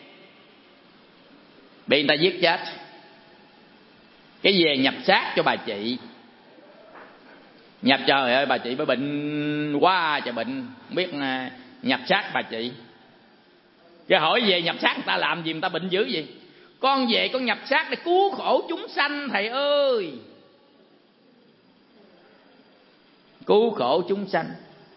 bị người ta giết chết, cái về nhập xác cho bà chị. Nhập, trời ơi bà chị bà bệnh quá trời bệnh, không biết nhập xác bà chị. Cái hỏi về nhập xác người ta làm gì, người ta bệnh dữ gì? Con về con nhập xác để cứu khổ chúng sanh thầy ơi. Cứu khổ chúng sanh.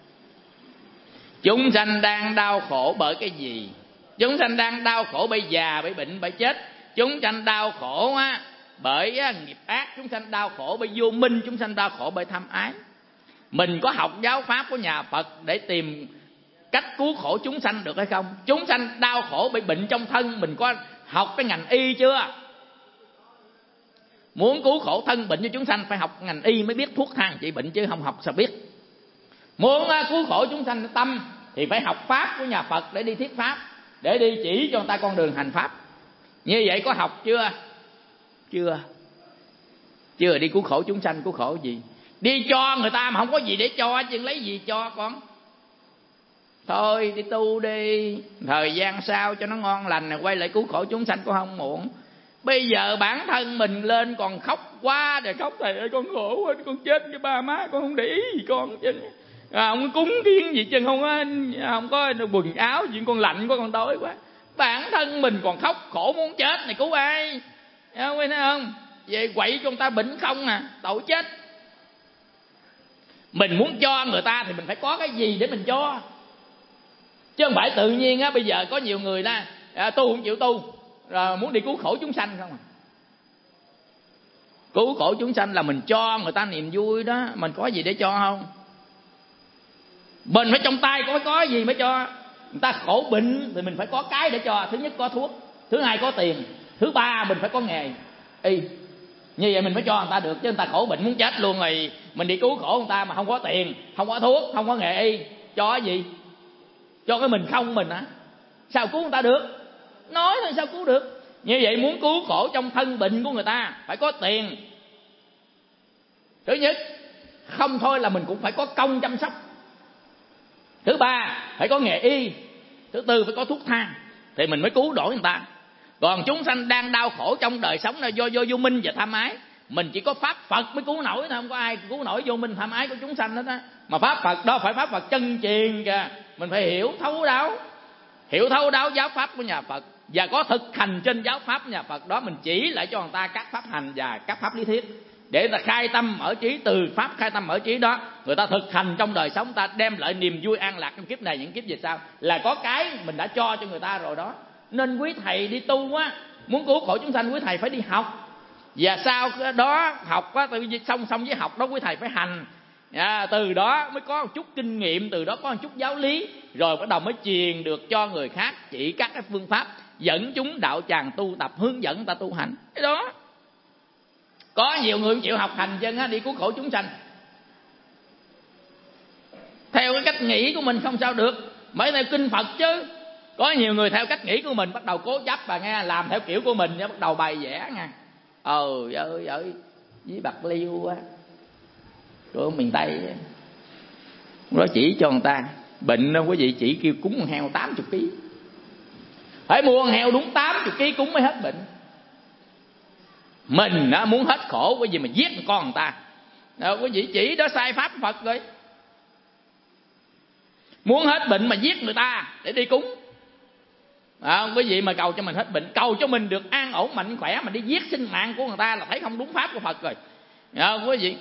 Chúng sanh đang đau khổ bởi cái gì? Chúng sanh đang đau khổ bởi già, bởi bệnh, bởi chết. Chúng sanh đau khổ á bởi á, nghiệp ác. Chúng sanh đau khổ bởi vô minh. Chúng sanh đau khổ bởi tham ái. Mình có học giáo pháp của nhà Phật để tìm cách cứu khổ chúng sanh được hay không? Chúng sanh đau khổ bởi bệnh trong thân, mình có học cái ngành y chưa? Muốn cứu khổ thân bệnh cho chúng sanh phải học ngành y mới biết thuốc thang trị bệnh, chứ không học sao biết. Muốn cứu khổ chúng sanh tâm thì phải học pháp của nhà Phật để đi thuyết pháp, để đi chỉ cho người ta con đường hành pháp. Như vậy có học chưa? Chưa. Chưa đi cứu khổ chúng sanh, cứu khổ gì? Đi cho người ta mà không có gì để cho, chứ lấy gì cho con? Thôi đi tu đi, thời gian sau cho nó ngon lành này quay lại cứu khổ chúng sanh cũng không muộn. Bây giờ bản thân mình lên còn khóc quá rồi, khóc thầy ơi con khổ quá, con chết với ba má con không để ý gì con chứ. À, không có cúng kiến gì chứ, không có không có quần áo gì, con lạnh quá, con đói quá. Bản thân mình còn khóc khổ muốn chết này cứu ai? Không thấy không? Về quậy cho người ta bệnh không à, tội chết. Mình muốn cho người ta thì mình phải có cái gì để mình cho, chứ không phải tự nhiên á. Bây giờ có nhiều người đó à, tu không chịu tu, rồi muốn đi cứu khổ chúng sanh không à. Cứu khổ chúng sanh là mình cho người ta niềm vui đó, mình có gì để cho không? Mình phải trong tay có có gì mới cho. Người ta khổ bệnh thì mình phải có cái để cho. Thứ nhất có thuốc, thứ hai có tiền, thứ ba mình phải có nghề y. Như vậy mình mới cho người ta được, chứ người ta khổ bệnh muốn chết luôn rồi mình đi cứu khổ người ta mà không có tiền, không có thuốc, không có nghề y, cho cái gì? Cho cái mình không mình hả? Sao cứu người ta được? Nói thôi sao cứu được? Như vậy muốn cứu khổ trong thân bệnh của người ta phải có tiền. Thứ nhất, không thôi là mình cũng phải có công chăm sóc. Thứ ba, phải có nghề y. Thứ tư, phải có thuốc thang thì mình mới cứu đổi người ta. Còn chúng sanh đang đau khổ trong đời sống là do do vô minh và tham ái. Mình chỉ có pháp Phật mới cứu nổi, không có ai cứu nổi vô minh tham ái của chúng sanh hết á. Mà pháp Phật đó phải pháp Phật chân truyền kìa. Mình phải hiểu thấu đáo, hiểu thấu đáo giáo pháp của nhà Phật và có thực hành trên giáo pháp của nhà Phật đó. Mình chỉ lại cho người ta các pháp hành và các pháp lý thuyết để người ta khai tâm mở trí. Từ pháp khai tâm mở trí đó người ta thực hành trong đời sống, ta đem lại niềm vui an lạc trong kiếp này những kiếp về sau, là có cái mình đã cho cho người ta rồi đó. Nên quý thầy đi tu á, muốn cứu khổ chúng sanh quý thầy phải đi học, và sau đó học á, song song với học đó quý thầy phải hành. À, từ đó mới có một chút kinh nghiệm, từ đó có một chút giáo lý, rồi bắt đầu mới truyền được cho người khác, chỉ các cái phương pháp dẫn chúng đạo tràng tu tập, hướng dẫn ta tu hành. Cái đó có nhiều người không chịu học hành chân á, đi cứu khổ chúng sanh theo cái cách nghĩ của mình không sao được, mới theo kinh Phật chứ. Có nhiều người theo cách nghĩ của mình bắt đầu cố chấp và nghe làm theo kiểu của mình, bắt đầu bày vẽ nha. Ờ ơi ơi với Bạc Liêu á, rồi miền Tây nó chỉ cho người ta bệnh đâu quý vị, chỉ kêu cúng con heo tám mươi ký, phải mua con heo đúng tám mươi ký cúng mới hết bệnh. Mình á, muốn hết khổ cái gì mà giết con người ta, đâu quý vị chỉ đó sai pháp Phật rồi. Muốn hết bệnh mà giết người ta để đi cúng à, quý vị mà cầu cho mình hết bệnh, cầu cho mình được an ổn mạnh khỏe mà đi giết sinh mạng của người ta là thấy không đúng pháp của Phật rồi à, quý vị.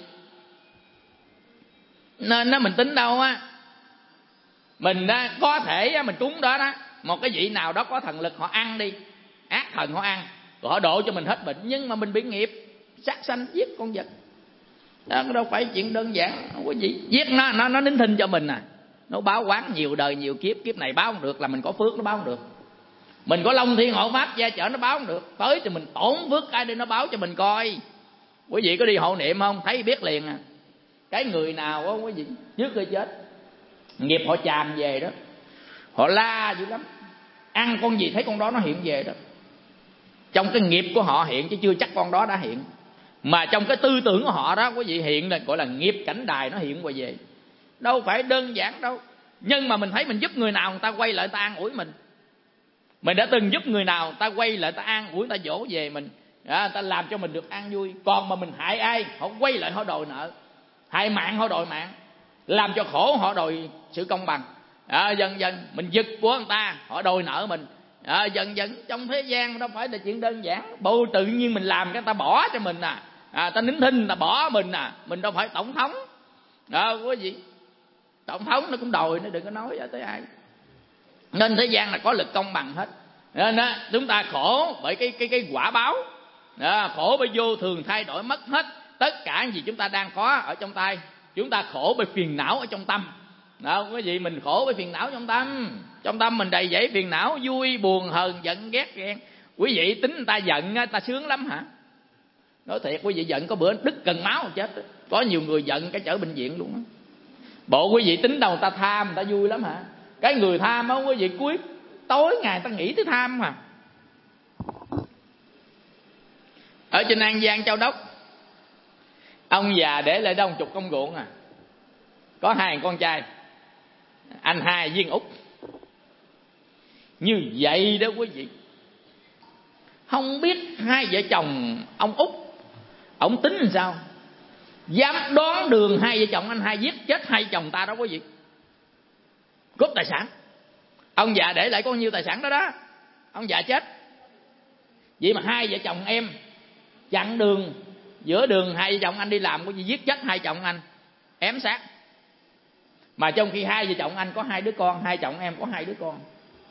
Nên đó mình tính đâu á, mình đó, có thể mình cúng đó đó một cái vị nào đó có thần lực họ ăn đi, ác thần họ ăn rồi họ độ cho mình hết bệnh, nhưng mà mình bị nghiệp sát sanh giết con vật. Đó đâu phải chuyện đơn giản. Không có gì. Giết nó, nó nó nín thinh cho mình à. Nó báo quán nhiều đời nhiều kiếp. Kiếp này báo không được là mình có phước nó báo không được. Mình có Long Thiên Hộ Pháp gia chở nó báo không được. Tới thì mình tổn phước ai đi nó báo cho mình coi. Quý vị có đi hộ niệm không? Thấy biết liền à. Cái người nào đó quý vị trước khi chết nghiệp họ tràn về đó, họ la dữ lắm. Ăn con gì thấy con đó nó hiện về đó. Trong cái nghiệp của họ hiện chứ chưa chắc con đó đã hiện. Mà trong cái tư tưởng của họ đó quý vị hiện là gọi là nghiệp cảnh đài nó hiện qua về. Đâu phải đơn giản đâu. Nhưng mà mình thấy mình giúp người nào người ta quay lại người ta an ủi mình. Mình đã từng giúp người nào người ta quay lại người ta an ủi người ta dỗ về mình, à, người ta làm cho mình được an vui. Còn mà mình hại ai họ quay lại họ đòi nợ. Hại mạng họ đòi mạng. Làm cho khổ họ đòi sự công bằng, à, dần dần mình giật của người ta họ đòi nợ mình, à, dần dần trong thế gian đâu phải là chuyện đơn giản. Bộ tự nhiên mình làm cái ta bỏ cho mình à, à ta nín thinh ta bỏ mình à. Mình đâu phải tổng thống đó quý vị. Tổng thống nó cũng đòi, nó đừng có nói tới ai. Nên thế gian là có lực công bằng hết. Nên đó, chúng ta khổ bởi cái cái cái quả báo, đó, khổ bởi vô thường thay đổi mất hết tất cả những gì chúng ta đang có ở trong tay. Chúng ta khổ bởi phiền não ở trong tâm. Đó, quý vị, mình khổ bởi phiền não trong tâm. Trong tâm mình đầy dẫy phiền não, vui, buồn, hờn, giận, ghét, ghen. Quý vị tính người ta giận, người ta sướng lắm hả? Nói thiệt, quý vị giận có bữa đứt cần máu rồi chết. Có nhiều người giận cái chở bệnh viện luôn á. Bộ quý vị tính đâu người ta tham, người ta vui lắm hả? Cái người tham á quý vị, cuối tối ngày ta nghĩ tới tham mà. Ở trên An Giang Châu Đốc, ông già để lại đông chục công ruộng à. Có hai con trai, anh hai viên út. Như vậy đó quý vị. Không biết hai vợ chồng ông út ông tính làm sao, dám đoán đường hai vợ chồng anh hai giết chết hai chồng ta đó quý vị. Cướp tài sản. Ông già để lại có nhiêu tài sản đó đó. Ông già chết. Vậy mà hai vợ chồng em chặn đường, giữa đường hai vợ chồng anh đi làm có gì giết chết hai chồng anh, ém xác. Mà trong khi hai vợ chồng anh có hai đứa con, hai chồng em có hai đứa con.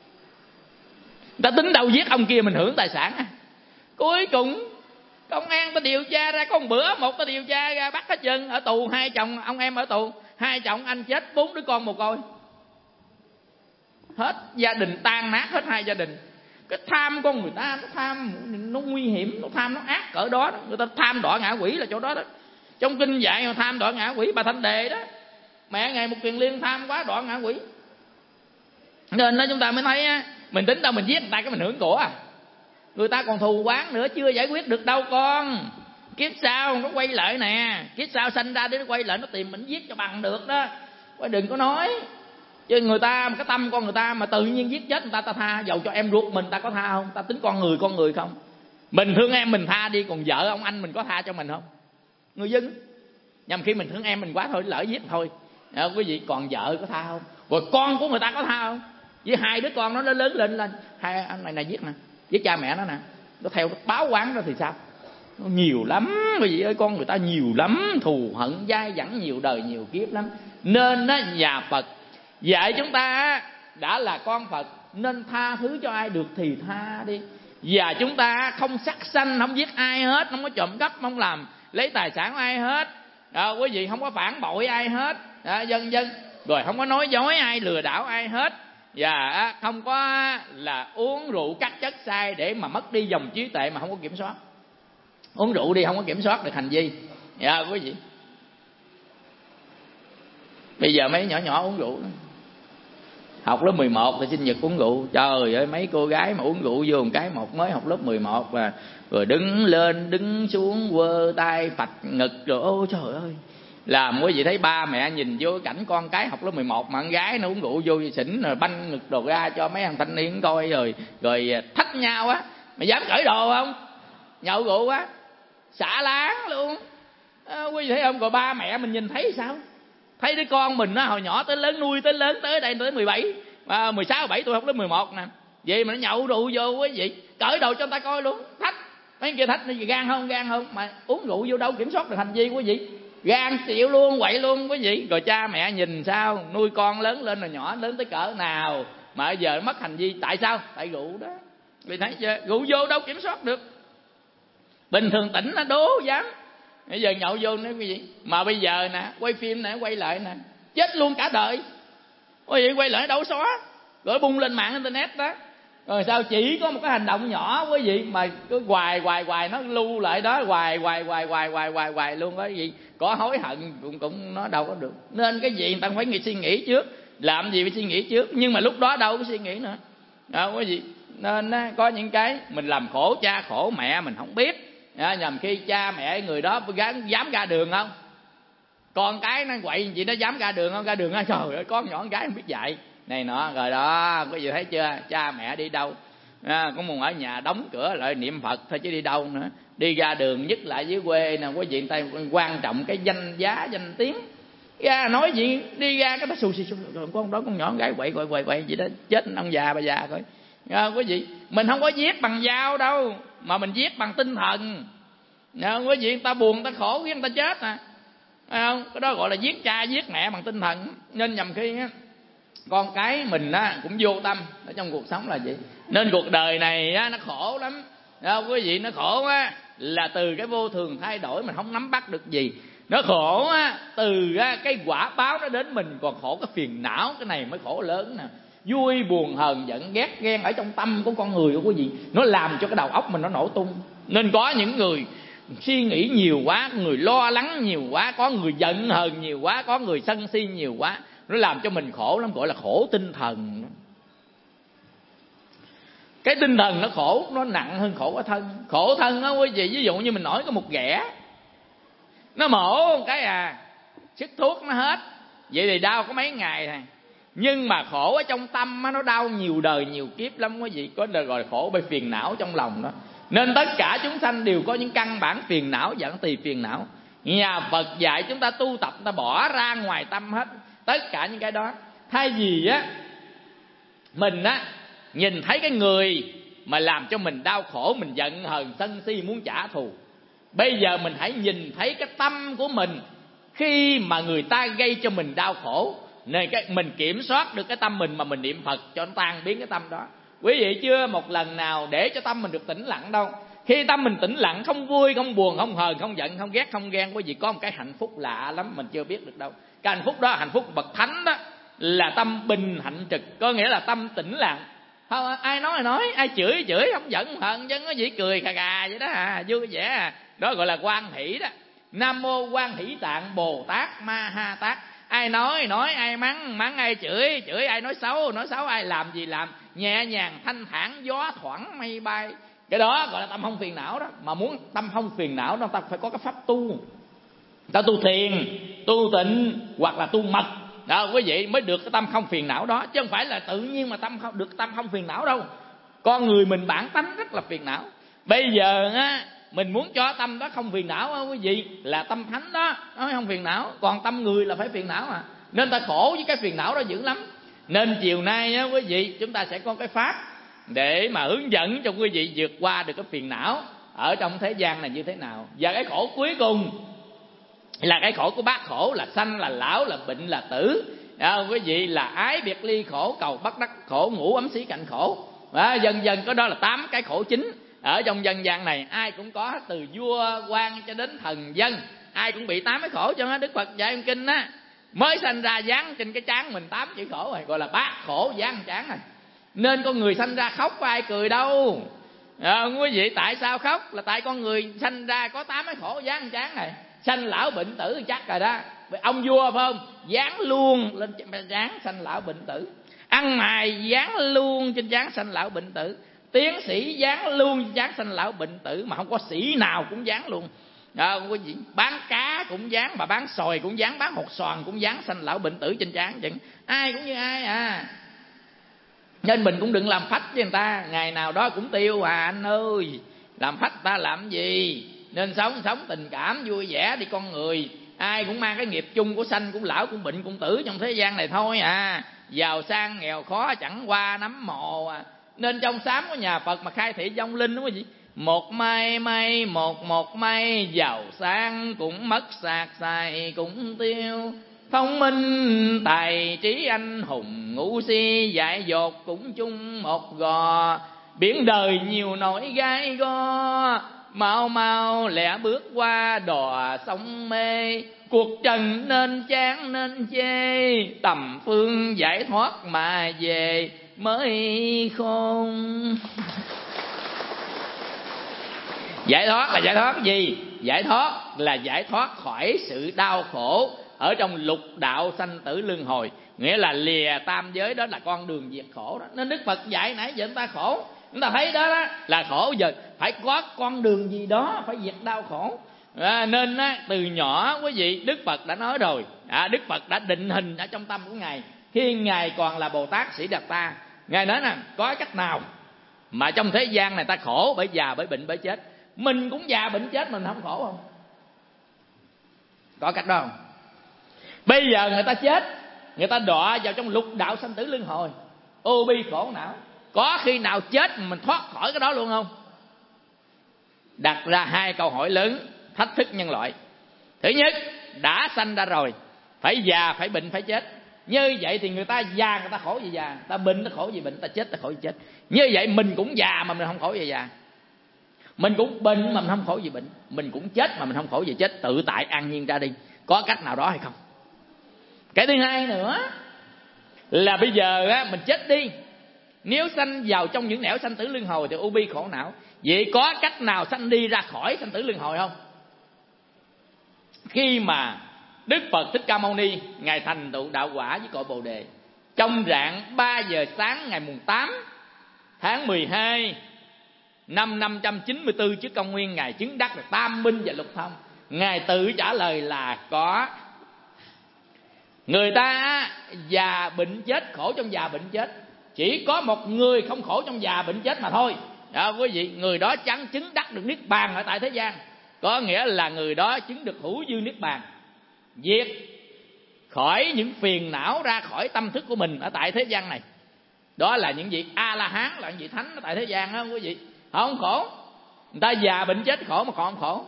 Ta tính đâu giết ông kia mình hưởng tài sản à. Cuối cùng công an ta điều tra ra, có một bữa một ta điều tra ra bắt hết chân ở tù. Hai chồng ông em ở tù, hai chồng anh chết, bốn đứa con mồ côi. Hết gia đình tan nát hết hai gia đình. Cái tham con người ta nó tham nó nguy hiểm, nó tham nó ác cỡ đó, đó. Người ta tham đọa ngạ quỷ là chỗ đó đó. Trong kinh dạy mà tham đọa ngạ quỷ, Bà Thanh Đề đó, mẹ ngày một Kiền Liên tham quá đọa ngạ quỷ. Nên đó chúng ta mới thấy á, mình tính đâu mình giết người ta cái mình hưởng của à. Người ta còn thù oán nữa, chưa giải quyết được đâu con. Kiếp sau nó quay lại nè, kiếp sau sanh ra để nó quay lại nó tìm mình giết cho bằng được đó. Quay đừng có nói. Chứ người ta, cái tâm con người ta mà tự nhiên giết chết người ta, ta tha. Dầu cho em ruột mình ta có tha không? Ta tính con người con người không? Mình thương em mình tha đi, còn vợ ông anh mình có tha cho mình không? Người dân. Nhằm khi mình thương em mình quá thôi, lỡ giết thôi. À, quý vị, còn vợ có tha không? Rồi con của người ta có tha không? Với hai đứa con nó lớn lên lên hai anh này này giết nè, giết cha mẹ nó nè, nó theo báo quán đó thì sao? Nó nhiều lắm quý vị ơi, con người ta nhiều lắm, thù hận dai dẳng nhiều đời nhiều kiếp lắm. Nên đó, nhà Phật dạy chúng ta đã là con Phật nên tha thứ cho ai được thì tha đi. Và chúng ta không sát sanh, không giết ai hết, không có trộm cắp, không làm lấy tài sản của ai hết. Đó, quý vị, không có phản bội ai hết. Đó, dân dân rồi không có nói dối ai, lừa đảo ai hết. Và không có là uống rượu các chất sai để mà mất đi dòng trí tuệ mà không có kiểm soát. Uống rượu đi không có kiểm soát được hành vi. Dạ quý vị. Bây giờ mấy nhỏ nhỏ uống rượu đó. Học lớp mười một thì sinh nhật uống rượu. Trời ơi, mấy cô gái mà uống rượu vô một cái, một mới học lớp mười một và rồi đứng lên đứng xuống quơ tay phạch ngực rồi ôi trời ơi. Làm quý vị thấy ba mẹ nhìn vô cái cảnh con cái học lớp mười một mà con gái nó uống rượu vô xỉn rồi banh ngực đồ ra cho mấy thằng thanh niên coi, rồi rồi thách nhau á. Mày dám cởi đồ không? Nhậu rượu á, xả láng luôn. À, quý vị thấy không? Rồi ba mẹ mình nhìn thấy sao? Thấy đứa con mình nó hồi nhỏ tới lớn, nuôi tới lớn tới đây tới mười bảy, à, mười sáu, mười bảy tuổi học lớp mười một nè. Vậy mà nó nhậu rượu vô quý vị, cởi đồ cho người ta coi luôn, thách. Mấy kia thách nó gì gan không, gan không, mà uống rượu vô đâu kiểm soát được hành vi quý vị. Gan chịu luôn, quậy luôn quý vị. Rồi cha mẹ nhìn sao? Nuôi con lớn lên rồi nhỏ lớn tới cỡ nào mà giờ nó mất hành vi. Tại sao? Tại rượu đó. Vì thấy chưa? Rượu vô đâu kiểm soát được. Bình thường tỉnh nó đố dám Bây giờ nhậu vô nói cái gì mà bây giờ nè, quay phim nè, quay lại nè, chết luôn cả đời. Quý vị quay lại đâu xóa, rồi bung lên mạng internet đó. Rồi sao chỉ có một cái hành động nhỏ quý vị mà cứ hoài hoài hoài nó lưu lại đó, hoài hoài hoài hoài hoài hoài hoài luôn đó quý vị. Có hối hận cũng cũng nó đâu có được. Nên cái gì người ta phải nghĩ suy nghĩ trước, làm gì phải suy nghĩ trước, nhưng mà lúc đó đâu có suy nghĩ nữa. Đó quý vị. Nên có những cái mình làm khổ cha khổ mẹ mình không biết. À, nhằm khi cha mẹ người đó dám ra đường không? Con cái nó quậy gì nó dám ra đường không? Ra đường á, trời ơi, con nhỏ con gái không biết dạy này nọ. Rồi đó, quý vị thấy chưa? Cha mẹ đi đâu à, có muốn ở nhà đóng cửa lại niệm Phật thôi chứ đi đâu nữa. Đi ra đường, nhất lại dưới quê nè quý vị, người ta quan trọng cái danh giá danh tiếng. Ra nói gì đi ra cái nó xù xì xù, con đó con nhỏ con gái quậy quậy quậy quậy gì đó, chết ông già bà già coi. À, quý vị, mình không có giết bằng dao đâu, mà mình giết bằng tinh thần. À, quý vị, người ta buồn người ta khổ người ta chết nè. À, không? Cái đó gọi là giết cha giết mẹ bằng tinh thần. Nên nhầm khi á, con cái mình á cũng vô tâm ở trong cuộc sống là vậy. Nên cuộc đời này á, nó khổ lắm. À, quý vị, nó khổ á là từ cái vô thường thay đổi mình không nắm bắt được gì. Nó khổ á từ á, cái quả báo nó đến mình. Còn khổ cái phiền não, cái này mới khổ lớn nè. Vui buồn hờn giận ghét ghen ở trong tâm của con người, của quý vị, nó làm cho cái đầu óc mình nó nổ tung. Nên có những người suy nghĩ nhiều quá, có người lo lắng nhiều quá, có người giận hờn nhiều quá, có người sân si nhiều quá, nó làm cho mình khổ lắm, gọi là khổ tinh thần. Cái tinh thần nó khổ, nó nặng hơn khổ ở thân. Khổ thân á quý vị, ví dụ như mình nói có một ghẻ, nó mổ một cái à, sức thuốc nó hết, vậy thì đau có mấy ngày này. Nhưng mà khổ ở trong tâm á, nó đau nhiều đời nhiều kiếp lắm quý vị. Có đời gọi là khổ bởi phiền não trong lòng đó. Nên tất cả chúng sanh đều có những căn bản phiền não, dẫn tỳ phiền não. Nhà Phật dạy chúng ta tu tập, ta bỏ ra ngoài tâm hết tất cả những cái đó. Thay vì á mình á nhìn thấy cái người mà làm cho mình đau khổ, mình giận hờn sân si muốn trả thù, bây giờ mình hãy nhìn thấy cái tâm của mình khi mà người ta gây cho mình đau khổ. Nên cái mình kiểm soát được cái tâm mình mà mình niệm Phật cho nó tan biến cái tâm đó. Quý vị chưa một lần nào để cho tâm mình được tĩnh lặng đâu. Khi tâm mình tĩnh lặng, không vui, không buồn, không hờn, không giận, không ghét, không ghen, quý vị có một cái hạnh phúc lạ lắm mình chưa biết được đâu. Cái hạnh phúc đó, hạnh phúc bậc thánh đó, là tâm bình hạnh trực, có nghĩa là tâm tĩnh lặng. Không, ai nói thì nói, ai chửi chửi, không giận không hờn, chứ có gì cười cà cà vậy đó à, vui vẻ à. Đó gọi là quan hỷ đó. Nam mô Quan Hỷ Tạng Bồ Tát Ma Ha Tát. Ai nói nói, ai mắng mắng, ai chửi chửi, ai nói xấu nói xấu, ai làm gì làm, nhẹ nhàng thanh thản, gió thoảng mây bay. Cái đó gọi là tâm không phiền não đó. Mà muốn tâm không phiền não đó, ta phải có cái pháp tu. Ta tu thiền, tu tịnh hoặc là tu mật đó quý vị, mới được cái tâm không phiền não đó. Chứ không phải là tự nhiên mà tâm không được tâm không phiền não đâu. Con người mình bản tánh rất là phiền não. Bây giờ á mình muốn cho tâm đó không phiền não á quý vị, là tâm thánh đó nó không phiền não. Còn tâm người là phải phiền não à. Nên ta khổ với cái phiền não đó dữ lắm. Nên chiều nay á quý vị, chúng ta sẽ có cái pháp để mà hướng dẫn cho quý vị vượt qua được cái phiền não ở trong thế gian này như thế nào. Và cái khổ cuối cùng là cái khổ của bát khổ, là sanh, là lão, là bệnh, là tử. À, quý vị, là ái biệt ly khổ, cầu bất đắc khổ, ngủ ấm xí cạnh khổ. À, dần dần có đó là tám cái khổ chính ở trong dân gian này. Ai cũng có, từ vua quan cho đến thần dân, ai cũng bị tám cái khổ. Cho nên Đức Phật dạy trong kinh á, mới sanh ra dán trên cái trán mình tám chữ khổ rồi, gọi là bát khổ dán trán này. Nên con người sanh ra khóc có ai cười đâu. À, quý vị, tại sao khóc? Là tại con người sanh ra có tám cái khổ dán trán này. Sanh lão bệnh tử chắc rồi đó. Ông vua phải không, dán luôn lên trán sanh lão bệnh tử. Ăn mày dán luôn trên trán sanh lão bệnh tử. Tiến sĩ dán luôn trên trán sanh lão bệnh tử. Mà không có sĩ nào cũng dán luôn. À, quý vị, bán cá cũng dán, mà bán sòi cũng dán, bán hột xoàn cũng dán sanh lão bệnh tử trên trán. Chừng ai cũng như ai à. Nên mình cũng đừng làm phách với người ta, ngày nào đó cũng tiêu à anh ơi. Làm phách ta làm gì? Nên sống sống tình cảm vui vẻ đi con người. Ai cũng mang cái nghiệp chung của sanh, cũng lão, cũng bệnh, cũng tử trong thế gian này thôi à. Giàu sang nghèo khó chẳng qua nắm mồ à. Nên trong sám của nhà Phật mà khai thị vong linh đúng không gì? Một mây mây một một mây, giàu sang cũng mất, sạc xài cũng tiêu. Thông minh tài trí anh hùng, ngu si dại dột cũng chung một gò. Biển đời nhiều nỗi gai go, mau mau lẹ bước qua đò sông mê. Cuộc trần nên chán nên chê, tầm phương giải thoát mà về mới khôn. Giải thoát là giải thoát gì? Giải thoát là giải thoát khỏi sự đau khổ ở trong lục đạo sanh tử luân hồi, nghĩa là lìa tam giới, đó là con đường diệt khổ đó. Nên Đức Phật dạy nãy giờ chúng ta khổ, chúng ta thấy đó, đó là khổ, giờ phải có con đường gì đó phải diệt đau khổ. À, nên á, từ nhỏ quý vị, Đức Phật đã nói rồi, à, Đức Phật đã định hình ở trong tâm của Ngài khi Ngài còn là Bồ Tát Sĩ Đạt Ta. Ngài nói nè, có cách nào mà trong thế gian này ta khổ bởi già, bởi bệnh, bởi chết? Mình cũng già bệnh chết, mình không khổ không? Có cách đó không? Bây giờ người ta chết, người ta đọa vào trong lục đạo sanh tử luân hồi, ô bi khổ não. Có khi nào chết mình thoát khỏi cái đó luôn không? Đặt ra hai câu hỏi lớn thách thức nhân loại. Thứ nhất, đã sanh ra rồi, phải già, phải bệnh, phải chết. Như vậy thì người ta già, người ta khổ gì già, ta bệnh ta khổ gì bệnh, ta chết ta khổ gì chết. Như vậy mình cũng già mà mình không khổ gì già, mình cũng bệnh mà mình không khổ gì bệnh, mình cũng chết mà mình không khổ gì chết. Tự tại an nhiên ra đi. Có cách nào đó hay không? Cái thứ hai nữa là bây giờ á, mình chết đi, nếu sanh vào trong những nẻo sanh tử luân hồi thì u bi khổ não. Vậy có cách nào sanh đi ra khỏi sanh tử luân hồi không? Khi mà Đức Phật Thích Ca Mâu Ni Ngài thành tựu đạo quả với cội Bồ Đề, trong rạng ba giờ sáng ngày mùng tám tháng mười hai năm năm trăm chín mươi tư trước công nguyên, Ngài chứng đắc được tam minh và lục thông. Ngài tự trả lời là có. Người ta già bệnh chết, khổ trong già bệnh chết, chỉ có một người không khổ trong già bệnh chết mà thôi. Đó, quý vị, người đó chẳng chứng đắc được niết bàn ở tại thế gian. Có nghĩa là người đó chứng được hữu dư niết bàn, diệt khỏi những phiền não ra khỏi tâm thức của mình ở tại thế gian này. Đó là những vị A La Hán, là những vị thánh ở tại thế gian đó quý vị. Họ không khổ. Người ta già bệnh chết khổ mà họ không khổ,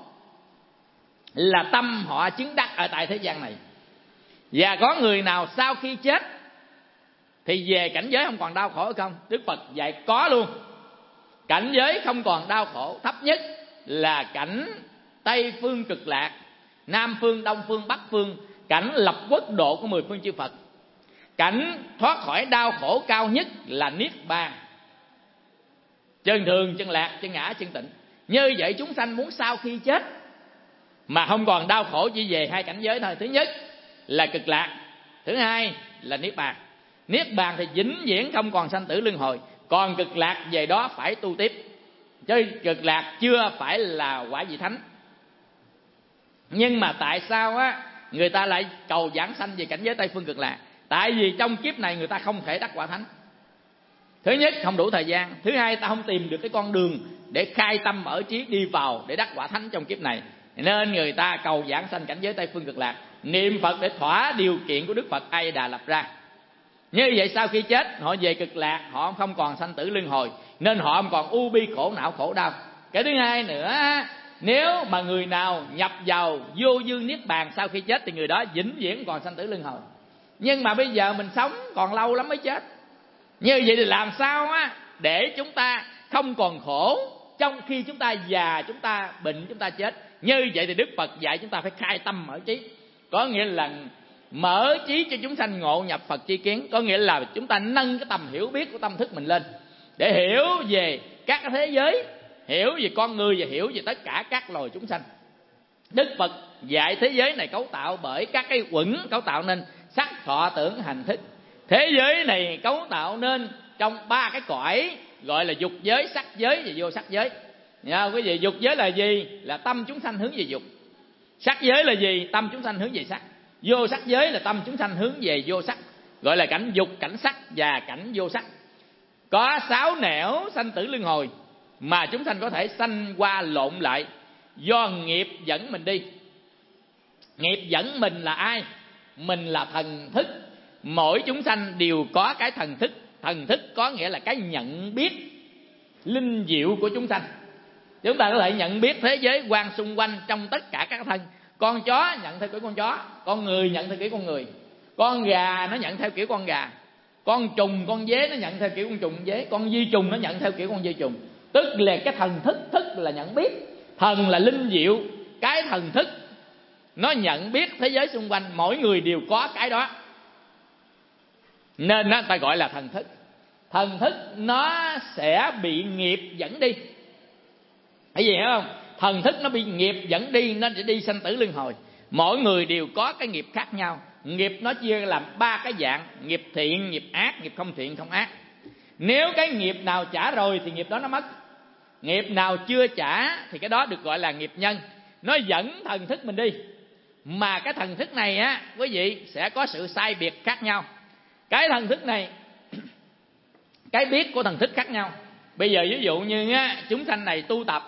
là tâm họ chứng đắc ở tại thế gian này. Và có người nào sau khi chết thì về cảnh giới không còn đau khổ hay không? Đức Phật dạy có luôn. Cảnh giới không còn đau khổ thấp nhất là cảnh Tây phương cực lạc, Nam phương, Đông phương, Bắc phương, cảnh lập quốc độ của mười phương chư Phật. Cảnh thoát khỏi đau khổ cao nhất là Niết Bàn, chân thường, chân lạc, chân ngã, chân tịnh. Như vậy chúng sanh muốn sau khi chết mà không còn đau khổ chỉ về hai cảnh giới thôi. Thứ nhất là cực lạc, thứ hai là Niết Bàn. Niết Bàn thì vĩnh viễn không còn sanh tử luân hồi, còn cực lạc về đó phải tu tiếp. Chứ cực lạc chưa phải là quả vị thánh. Nhưng mà tại sao á người ta lại cầu giảng sanh về cảnh giới Tây phương cực lạc? Tại vì trong kiếp này người ta không thể đắc quả thánh. Thứ nhất, không đủ thời gian. Thứ hai, ta không tìm được cái con đường để khai tâm mở trí đi vào để đắc quả thánh trong kiếp này. Nên người ta cầu giảng sanh cảnh giới Tây phương cực lạc, niệm Phật để thỏa điều kiện của Đức Phật A Di Đà lập ra. Như vậy sau khi chết họ về cực lạc, họ không còn sanh tử luân hồi, nên họ không còn u bi khổ não khổ đau. Cái thứ hai nữa, nếu mà người nào nhập vào vô dư niết bàn sau khi chết thì người đó vĩnh viễn còn sanh tử luân hồi. Nhưng mà bây giờ mình sống còn lâu lắm mới chết. Như vậy thì làm sao á để chúng ta không còn khổ trong khi chúng ta già, chúng ta bệnh, chúng ta chết? Như vậy thì Đức Phật dạy chúng ta phải khai tâm mở trí. Có nghĩa là mở trí cho chúng sanh ngộ nhập Phật chi kiến. Có nghĩa là chúng ta nâng cái tầm hiểu biết của tâm thức mình lên, để hiểu về các thế giới, hiểu về con người và hiểu về tất cả các loài chúng sanh. Đức Phật dạy thế giới này cấu tạo bởi các cái uẩn cấu tạo nên sắc, thọ, tưởng, hành, thức. Thế giới này cấu tạo nên trong ba cái cõi gọi là dục giới, sắc giới và vô sắc giới. Nha, quý vị, dục giới là gì? Là tâm chúng sanh hướng về dục. Sắc giới là gì? Tâm chúng sanh hướng về sắc. Vô sắc giới là tâm chúng sanh hướng về vô sắc, gọi là cảnh dục, cảnh sắc và cảnh vô sắc. Có sáu nẻo sanh tử luân hồi mà chúng sanh có thể sanh qua lộn lại do nghiệp dẫn mình đi. Nghiệp dẫn mình là ai? Mình là thần thức. Mỗi chúng sanh đều có cái thần thức. Thần thức có nghĩa là cái nhận biết linh diệu của chúng sanh. Chúng ta có thể nhận biết thế giới quan xung quanh trong tất cả các thân. Con chó nhận theo kiểu con chó, con người nhận theo kiểu con người, con gà nó nhận theo kiểu con gà, con trùng, con dế nó nhận theo kiểu con trùng, con dế, con vi trùng nó nhận theo kiểu con vi trùng. Tức là cái thần thức, thức là nhận biết. Thần là linh diệu, cái thần thức nó nhận biết thế giới xung quanh, mỗi người đều có cái đó, nên nó ta gọi là thần thức. Thần thức nó sẽ bị nghiệp dẫn đi. Cái gì hiểu không? Thần thức nó bị nghiệp dẫn đi, nó sẽ đi sanh tử luân hồi. Mỗi người đều có cái nghiệp khác nhau. Nghiệp nó chia làm ba cái dạng: nghiệp thiện, nghiệp ác, nghiệp không thiện, không ác. Nếu cái nghiệp nào trả rồi thì nghiệp đó nó mất. Nghiệp nào chưa trả thì cái đó được gọi là nghiệp nhân. Nó dẫn thần thức mình đi. Mà cái thần thức này á, quý vị sẽ có sự sai biệt khác nhau. Cái thần thức này, cái biết của thần thức khác nhau. Bây giờ ví dụ như á, chúng sanh này tu tập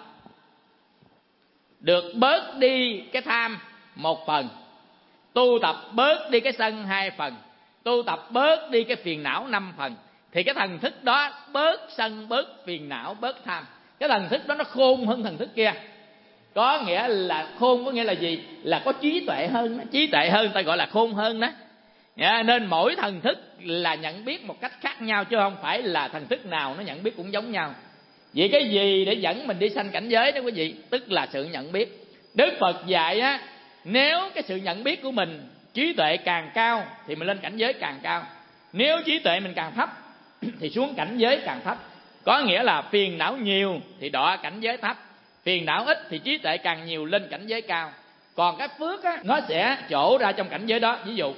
được bớt đi cái tham một phần, tu tập bớt đi cái sân hai phần, tu tập bớt đi cái phiền não năm phần, thì cái thần thức đó bớt sân, bớt phiền não, bớt tham. Cái thần thức đó nó khôn hơn thần thức kia. Có nghĩa là khôn có nghĩa là gì? Là có trí tuệ hơn đó. Trí tuệ hơn ta gọi là khôn hơn đó. Yeah, nên mỗi thần thức là nhận biết một cách khác nhau, chứ không phải là thần thức nào nó nhận biết cũng giống nhau. Vậy cái gì để dẫn mình đi sanh cảnh giới đó quý vị? Tức là sự nhận biết. Đức Phật dạy á, nếu cái sự nhận biết của mình, trí tuệ càng cao thì mình lên cảnh giới càng cao. Nếu trí tuệ mình càng thấp thì xuống cảnh giới càng thấp. Có nghĩa là phiền não nhiều thì đọa cảnh giới thấp, phiền não ít thì trí tuệ càng nhiều lên cảnh giới cao. Còn cái phước á, nó sẽ trổ ra trong cảnh giới đó. Ví dụ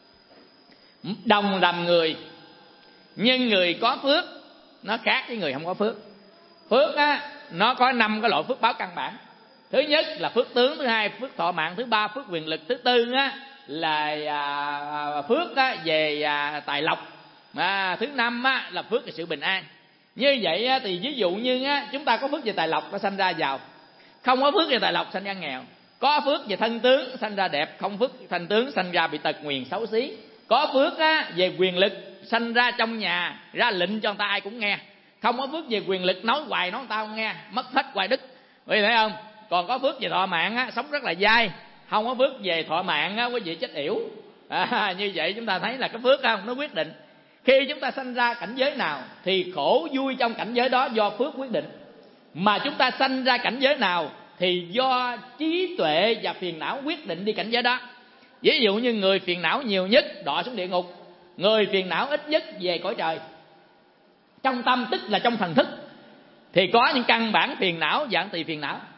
đồng làm người, nhưng người có phước nó khác với người không có phước. Phước á, nó có năm cái loại phước báo căn bản. Thứ nhất là phước tướng, thứ hai phước thọ mạng, thứ ba phước quyền lực, thứ tư á, là à, phước á, về à, tài lộc, à, thứ năm á, là phước về sự bình an. Như vậy á, thì ví dụ như á, chúng ta có phước về tài lộc nó sanh ra giàu, không có phước về tài lộc sanh ra nghèo. Có phước về thân tướng sanh ra đẹp, không phước thân tướng sanh ra bị tật nguyền xấu xí. Có phước á, về quyền lực sanh ra trong nhà ra lệnh cho người ta ai cũng nghe. Không có phước về quyền lực nói hoài nói người ta không nghe, mất hết hoài đức. Quý vị thấy không? Còn có phước về thọ mạng á, sống rất là dai. Không có phước về thọ mạng á, quý vị chết yểu. À, như vậy chúng ta thấy là cái phước không, nó quyết định. Khi chúng ta sanh ra cảnh giới nào thì khổ vui trong cảnh giới đó do phước quyết định. Mà chúng ta sanh ra cảnh giới nào thì do trí tuệ và phiền não quyết định đi cảnh giới đó. Ví dụ như người phiền não nhiều nhất đọa xuống địa ngục, người phiền não ít nhất về cõi trời. Trong tâm tức là trong thần thức thì có những căn bản phiền não, dạng tỳ phiền não.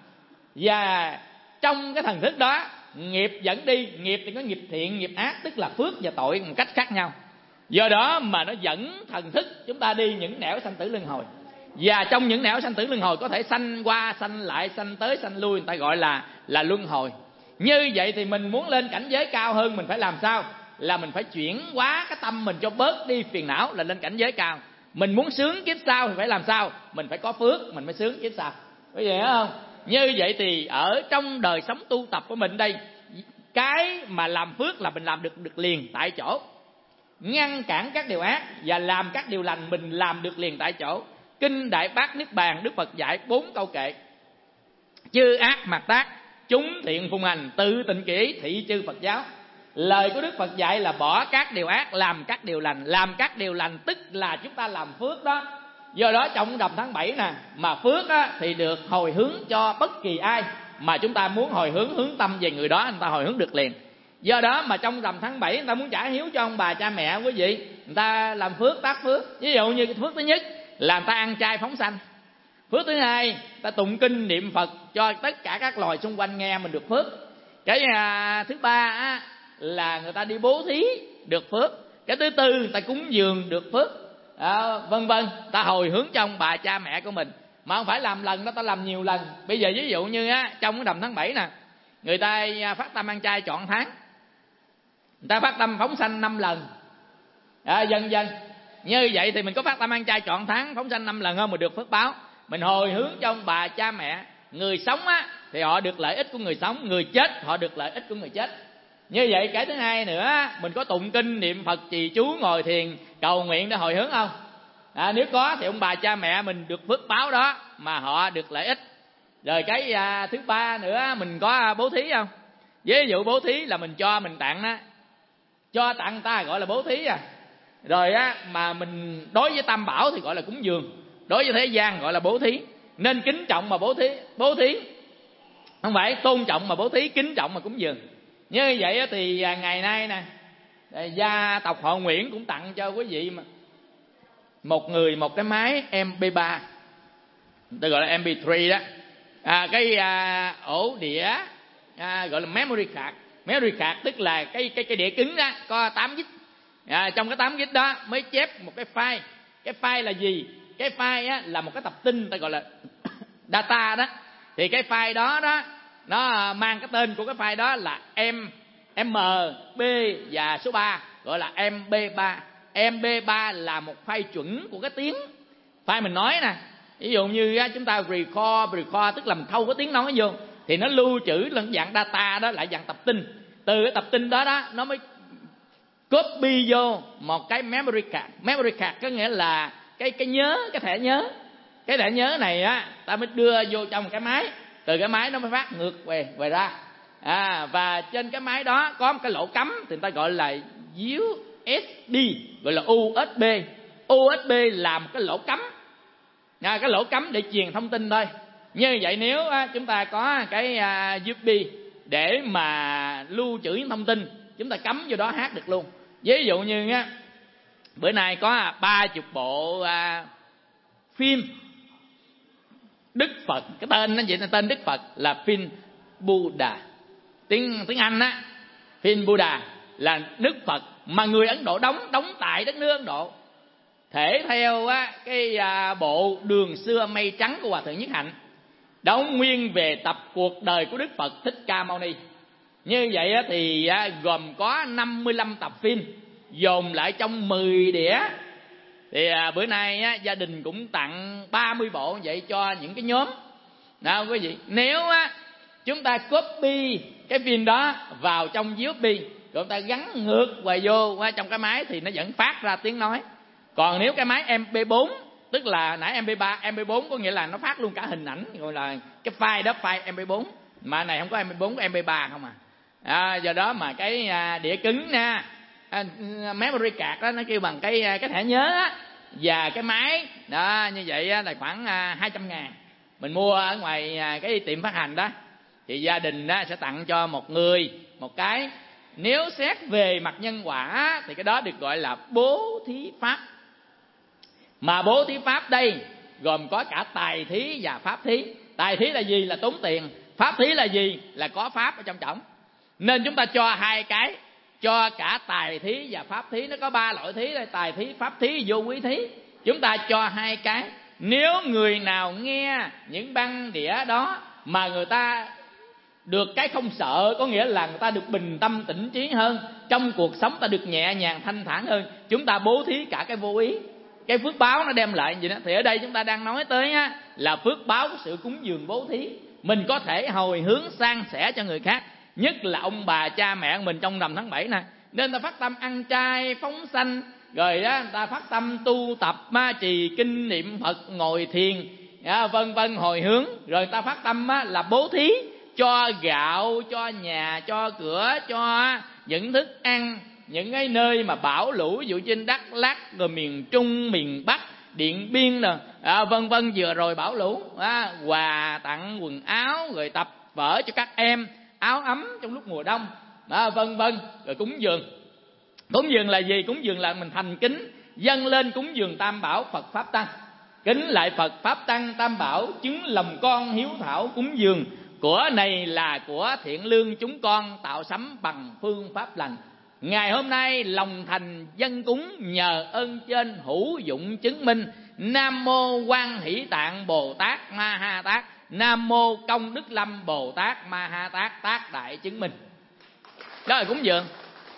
Và trong cái thần thức đó, nghiệp dẫn đi, nghiệp thì có nghiệp thiện, nghiệp ác, tức là phước và tội một cách khác nhau. Do đó mà nó dẫn thần thức chúng ta đi những nẻo sanh tử luân hồi. Và trong những nẻo sanh tử luân hồi có thể sanh qua, sanh lại, sanh tới, sanh lui, người ta gọi là là luân hồi. Như vậy thì mình muốn lên cảnh giới cao hơn mình phải làm sao? Là mình phải chuyển hóa cái tâm mình cho bớt đi phiền não là lên cảnh giới cao. Mình muốn sướng kiếp sau thì phải làm sao? Mình phải có phước mình mới sướng kiếp sau. Có gì không? Như vậy thì ở trong đời sống tu tập của mình đây, cái mà làm phước là mình làm được được liền tại chỗ. Ngăn cản các điều ác và làm các điều lành mình làm được liền tại chỗ. Kinh Đại Bát Niết Bàn Đức Phật dạy bốn câu kệ: chư ác mặc tác, chúng thiện phụng hành, tự tịnh kỷ, thị chư Phật giáo. Lời của Đức Phật dạy là bỏ các điều ác, làm các điều lành. Làm các điều lành tức là chúng ta làm phước đó. Do đó trong rằm tháng bảy nè, mà phước á, thì được hồi hướng cho bất kỳ ai mà chúng ta muốn hồi hướng, hướng tâm về người đó, người ta hồi hướng được liền. Do đó mà trong rằm tháng bảy người ta muốn trả hiếu cho ông bà cha mẹ quý vị, người ta làm phước, tác phước. Ví dụ như phước thứ nhất là người ta ăn chay phóng sanh. Phước thứ hai, ta tụng kinh niệm Phật cho tất cả các loài xung quanh nghe mình được phước. Cái à, thứ ba á, là người ta đi bố thí được phước. Cái thứ tư người ta cúng dường được phước, à, vân vân. Ta hồi hướng cho ông bà cha mẹ của mình, mà không phải làm lần đó, ta làm nhiều lần. Bây giờ ví dụ như á, trong cái rằm tháng bảy nè, người ta phát tâm ăn chay trọn tháng, người ta phát tâm phóng sanh năm lần, à, dần dần. Như vậy thì mình có phát tâm ăn chay trọn tháng, phóng sanh năm lần hơn, mình được phước báo. Mình hồi hướng cho ông bà cha mẹ. Người sống á thì họ được lợi ích của người sống, người chết họ được lợi ích của người chết. Như vậy cái thứ hai nữa, mình có tụng kinh niệm Phật trì chú ngồi thiền cầu nguyện để hồi hướng không? À, nếu có thì ông bà cha mẹ mình được phước báo đó mà họ được lợi ích. Rồi cái à, thứ ba nữa, mình có bố thí không? Ví dụ bố thí là mình cho, mình tặng đó, cho tặng ta gọi là bố thí à. Rồi á, mà mình đối với Tam Bảo thì gọi là cúng dường, đối với thế gian gọi là bố thí. Nên kính trọng mà bố thí. Bố thí Không phải tôn trọng mà bố thí, kính trọng mà cúng dường. Như vậy thì ngày nay nè, gia tộc họ Nguyễn cũng tặng cho quý vị mà một người một cái máy em pê ba, tôi gọi là em pê ba đó, à, cái à, ổ đĩa à, gọi là memory card. Memory card tức là cái cái cái đĩa cứng đó, có tám gig. À, trong cái tám gig đó mới chép một cái file. Cái file là gì? Cái file á, là một cái tập tin, ta gọi là data đó. Thì cái file đó đó nó mang cái tên của cái file đó là M, M, B và số ba, gọi là em pê ba. em pê ba là một file chuẩn của cái tiếng file mình nói nè. Ví dụ như chúng ta record, record tức là mình thâu cái tiếng nói vô, thì nó lưu trữ là dạng data đó, lại dạng tập tin. Từ cái tập tin đó đó nó mới copy vô một cái memory card. Memory card có nghĩa là cái cái nhớ, cái thẻ nhớ. Cái thẻ nhớ này á ta mới đưa vô trong cái máy, từ cái máy nó mới phát ngược về về ra. À, và trên cái máy đó có một cái lỗ cắm thì người ta gọi là u ét bê, gọi là u ét bê. u ét bê là một cái lỗ cắm, à, cái lỗ cắm để truyền thông tin thôi. Như vậy nếu á, chúng ta có cái uh, u ét bê để mà lưu trữ những thông tin, chúng ta cắm vô đó hát được luôn. Ví dụ như á, bữa nay có ba chục bộ uh, phim Đức Phật, cái tên nó vậy, tên Đức Phật là phim Buddha. Tiếng tiếng Anh á, phim Buddha là Đức Phật mà người Ấn Độ đóng đóng tại đất nước Ấn Độ. Thể theo á cái à, bộ Đường Xưa Mây Trắng của Hòa thượng Nhất Hạnh, đóng nguyên về tập cuộc đời của Đức Phật Thích Ca Mâu Ni. Như vậy á, thì á, gồm có năm mươi lăm tập phim dồn lại trong mười đĩa. Thì à, bữa nay á, gia đình cũng tặng ba mươi bộ như vậy cho những cái nhóm. Nào quý vị, nếu á, chúng ta copy cái phim đó vào trong u ét bê, rồi chúng ta gắn ngược về vô qua trong cái máy thì nó vẫn phát ra tiếng nói. Còn nếu cái máy em pê bốn, tức là nãy em pê ba, em pê bốn có nghĩa là nó phát luôn cả hình ảnh, gọi là cái file đó, file em pê bốn. Mà này không có em pê bốn, có em pê ba không à. À, do đó mà cái à, đĩa cứng nha, à, memory card đó nó kêu bằng cái cái thẻ nhớ á, và cái máy đó như vậy á, là khoảng à, hai trăm ngàn. Mình mua ở ngoài à, cái tiệm phát hành đó, thì gia đình đó sẽ tặng cho một người một cái. Nếu xét về mặt nhân quả thì cái đó được gọi là bố thí pháp. Mà bố thí pháp đây gồm có cả tài thí và pháp thí. Tài thí là gì? Là tốn tiền. Pháp thí là gì? Là có pháp ở trong trọng. Nên chúng ta cho hai cái, cho cả tài thí và pháp thí. Nó có ba loại thí là tài thí, pháp thí, vô quý thí. Chúng ta cho hai cái. Nếu người nào nghe những băng đĩa đó mà người ta được cái không sợ, có nghĩa là người ta được bình tâm tĩnh trí hơn, trong cuộc sống ta được nhẹ nhàng thanh thản hơn, chúng ta bố thí cả cái vô ý, cái phước báo nó đem lại gì đó. Thì ở đây chúng ta đang nói tới á, là phước báo của sự cúng dường bố thí. Mình có thể hồi hướng san sẻ cho người khác, nhất là ông bà cha mẹ của mình trong rằm tháng bảy nè. Nên ta phát tâm ăn chay phóng sanh, rồi đó ta phát tâm tu tập ma trì kinh niệm Phật, ngồi thiền, à, vân vân, hồi hướng. Rồi ta phát tâm á, là bố thí cho gạo, cho nhà, cho cửa, cho những thức ăn, những cái nơi mà bão lũ, ví dụ trên Đắk Lắk, rồi miền Trung, miền Bắc, Điện Biên rồi, à, vân vân, vừa rồi bão lũ, à, quà tặng quần áo, rồi tập vở cho các em, áo ấm trong lúc mùa đông, à, vân vân. Rồi cúng dường. Cúng dường là gì? Cúng dường là mình thành kính dâng lên cúng dường Tam Bảo Phật Pháp Tăng, kính lại Phật Pháp Tăng Tam Bảo, chứng lòng con hiếu thảo cúng dường. Của này là của thiện lương chúng con, tạo sắm bằng phương pháp lành. Ngày hôm nay lòng thành dân cúng, nhờ ơn trên hữu dụng chứng minh. Nam mô Quan Hỷ Tạng Bồ Tát Ma Ha Tát, Nam mô Công Đức Lâm Bồ Tát Ma Ha Tát, tác đại chứng minh. Đó là cúng dường.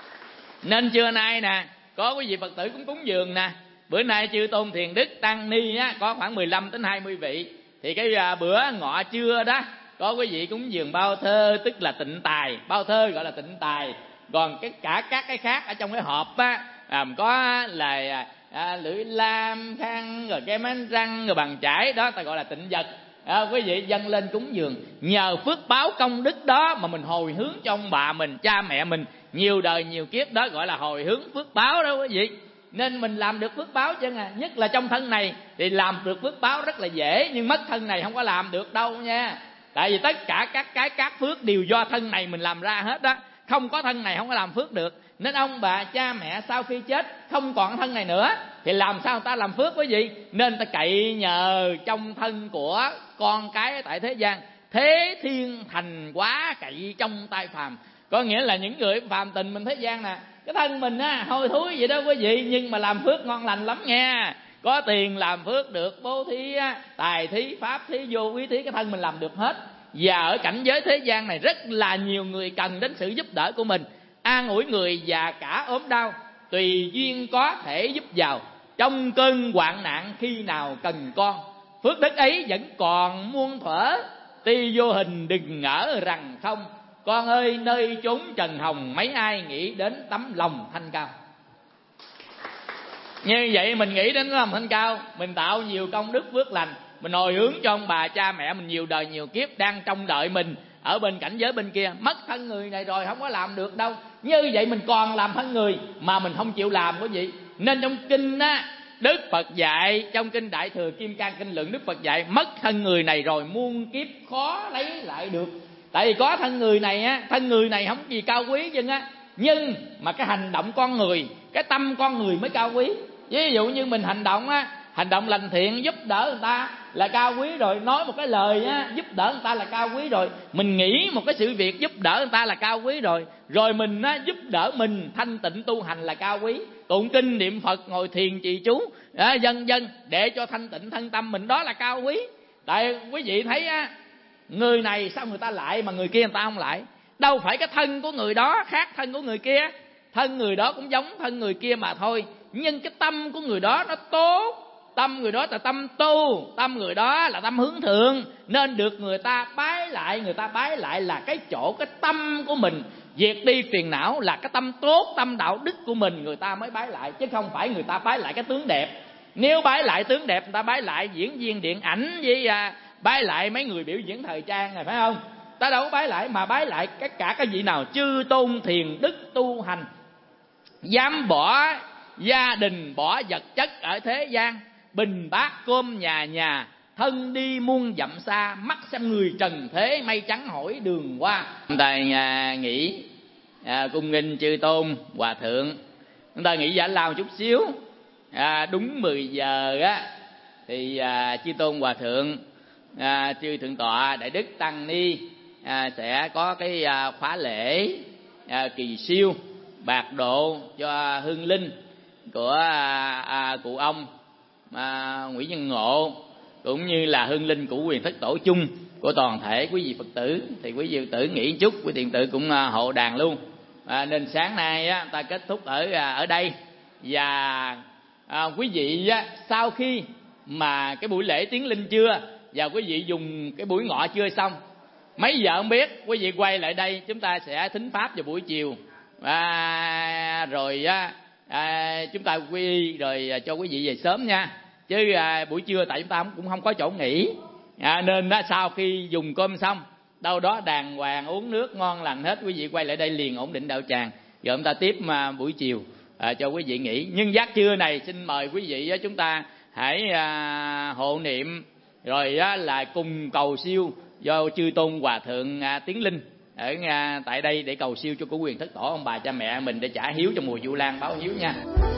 Nên trưa nay nè, có quý vị Phật tử cũng cúng dường nè. Bữa nay chư Tôn Thiền Đức Tăng Ni á, có khoảng mười lăm đến hai mươi vị. Thì cái à, bữa ngọ trưa đó có quý vị cúng dường bao thơ, tức là tịnh tài. Bao thơ gọi là tịnh tài. Còn cái cả các cái khác ở trong cái hộp á, à, có là à, lưỡi lam, khăn, rồi kem đánh răng, rồi bàn chải, đó ta gọi là tịnh vật. À, quý vị dâng lên cúng dường, nhờ phước báo công đức đó mà mình hồi hướng cho ông bà mình, cha mẹ mình nhiều đời nhiều kiếp, đó gọi là hồi hướng phước báo đó quý vị. Nên mình làm được phước báo chứ à. Nhất là trong thân này thì làm được phước báo rất là dễ, nhưng mất thân này không có làm được đâu nha. Tại vì tất cả các cái các phước đều do thân này mình làm ra hết đó. Không có thân này không có làm phước được. Nên ông bà cha mẹ sau khi chết không còn thân này nữa thì làm sao người ta làm phước với gì? Nên ta cậy nhờ trong thân của con cái tại thế gian. Thế thiên thành quá cậy trong tay phàm. Có nghĩa là những người phàm tình mình thế gian nè, cái thân mình á hôi thối vậy đó quý vị, nhưng mà làm phước ngon lành lắm nha. Có tiền làm phước được, bố thí á, tài thí, pháp thí, vô quý thí, cái thân mình làm được hết. Và ở cảnh giới thế gian này rất là nhiều người cần đến sự giúp đỡ của mình, an ủi người già cả ốm đau, tùy duyên có thể giúp vào trong cơn hoạn nạn khi nào cần con. Phước đức ấy vẫn còn muôn thuở, tuy vô hình đừng ngỡ rằng không. Con ơi nơi chốn trần hồng, mấy ai nghĩ đến tấm lòng thanh cao. Như vậy mình nghĩ đến lòng thanh cao, mình tạo nhiều công đức phước lành, mình hồi hướng cho ông bà cha mẹ mình nhiều đời nhiều kiếp đang trông đợi mình ở bên cảnh giới bên kia. Mất thân người này rồi không có làm được đâu. Như vậy mình còn làm thân người mà mình không chịu làm quý vị. Nên trong kinh á, Đức Phật dạy, trong kinh Đại Thừa Kim Cang Kinh Luận, Đức Phật dạy mất thân người này rồi muôn kiếp khó lấy lại được. Tại vì có thân người này á, thân người này không gì cao quý chứ á, nhưng mà cái hành động con người, cái tâm con người mới cao quý. Ví dụ như mình hành động á, hành động lành thiện giúp đỡ người ta là cao quý rồi, nói một cái lời á, giúp đỡ người ta là cao quý rồi, mình nghĩ một cái sự việc giúp đỡ người ta là cao quý rồi, rồi mình á, giúp đỡ mình thanh tịnh tu hành là cao quý, tụng kinh niệm Phật, ngồi thiền trì chú à, vân vân để cho thanh tịnh thân tâm mình, đó là cao quý. Tại quý vị thấy á, người này sao người ta lại mà người kia người ta không lại? Đâu phải cái thân của người đó khác thân của người kia, thân người đó cũng giống thân người kia mà thôi, nhưng cái tâm của người đó nó tốt, tâm người đó là tâm tu, tâm người đó là tâm hướng thượng, nên được người ta bái lại. Người ta bái lại là cái chỗ cái tâm của mình diệt đi phiền não, là cái tâm tốt, tâm đạo đức của mình người ta mới bái lại, chứ không phải người ta bái lại cái tướng đẹp. Nếu bái lại tướng đẹp, người ta bái lại diễn viên điện ảnh với à, bái lại mấy người biểu diễn thời trang này, phải không? Ta đâu có bái lại, mà bái lại tất cả cái vị nào chư tôn thiền đức tu hành, dám bỏ gia đình, bỏ vật chất ở thế gian, bình bát cơm nhà nhà, thân đi muôn dặm xa, mắt xem người trần thế, mây trắng hỏi đường qua. Chúng ta à, nghĩ à, cung nghinh chư tôn hòa thượng, chúng ta nghĩ giải lao chút xíu. à, đúng mười giờ á thì à, chư tôn hòa thượng, à, chư thượng tọa đại đức tăng ni à, sẽ có cái à, khóa lễ à, kỳ siêu bạc độ cho hương linh của à, à, cụ ông à, Nguyễn Nhân Ngộ, cũng như là hương linh của Quyền Thất Tổ chung của toàn thể quý vị Phật tử. Thì quý vị Phật tử nghỉ chút, quý thiện tử cũng à, hộ đàn luôn. à, Nên sáng nay á, ta kết thúc ở à, ở đây. Và à, quý vị á, sau khi mà cái buổi lễ tiến linh chưa và quý vị dùng cái buổi ngọ chưa xong, mấy giờ không biết, quý vị quay lại đây chúng ta sẽ thính pháp vào buổi chiều. à, Rồi á à, chúng ta quy rồi cho quý vị về sớm nha, chứ à, buổi trưa tại chúng ta cũng không có chỗ nghỉ. à, Nên á, sau khi dùng cơm xong đâu đó đàng hoàng uống nước ngon lành hết, quý vị quay lại đây liền ổn định đạo tràng, rồi chúng ta tiếp mà buổi chiều à, cho quý vị nghỉ. Nhưng giấc trưa này xin mời quý vị á, chúng ta hãy à, hộ niệm rồi á, là cùng cầu siêu do chư tôn hòa thượng à, tiến linh ở à, tại đây để cầu siêu cho của Quyền Thất Tổ ông bà cha mẹ mình, để trả hiếu cho mùa Vu Lan báo hiếu nha.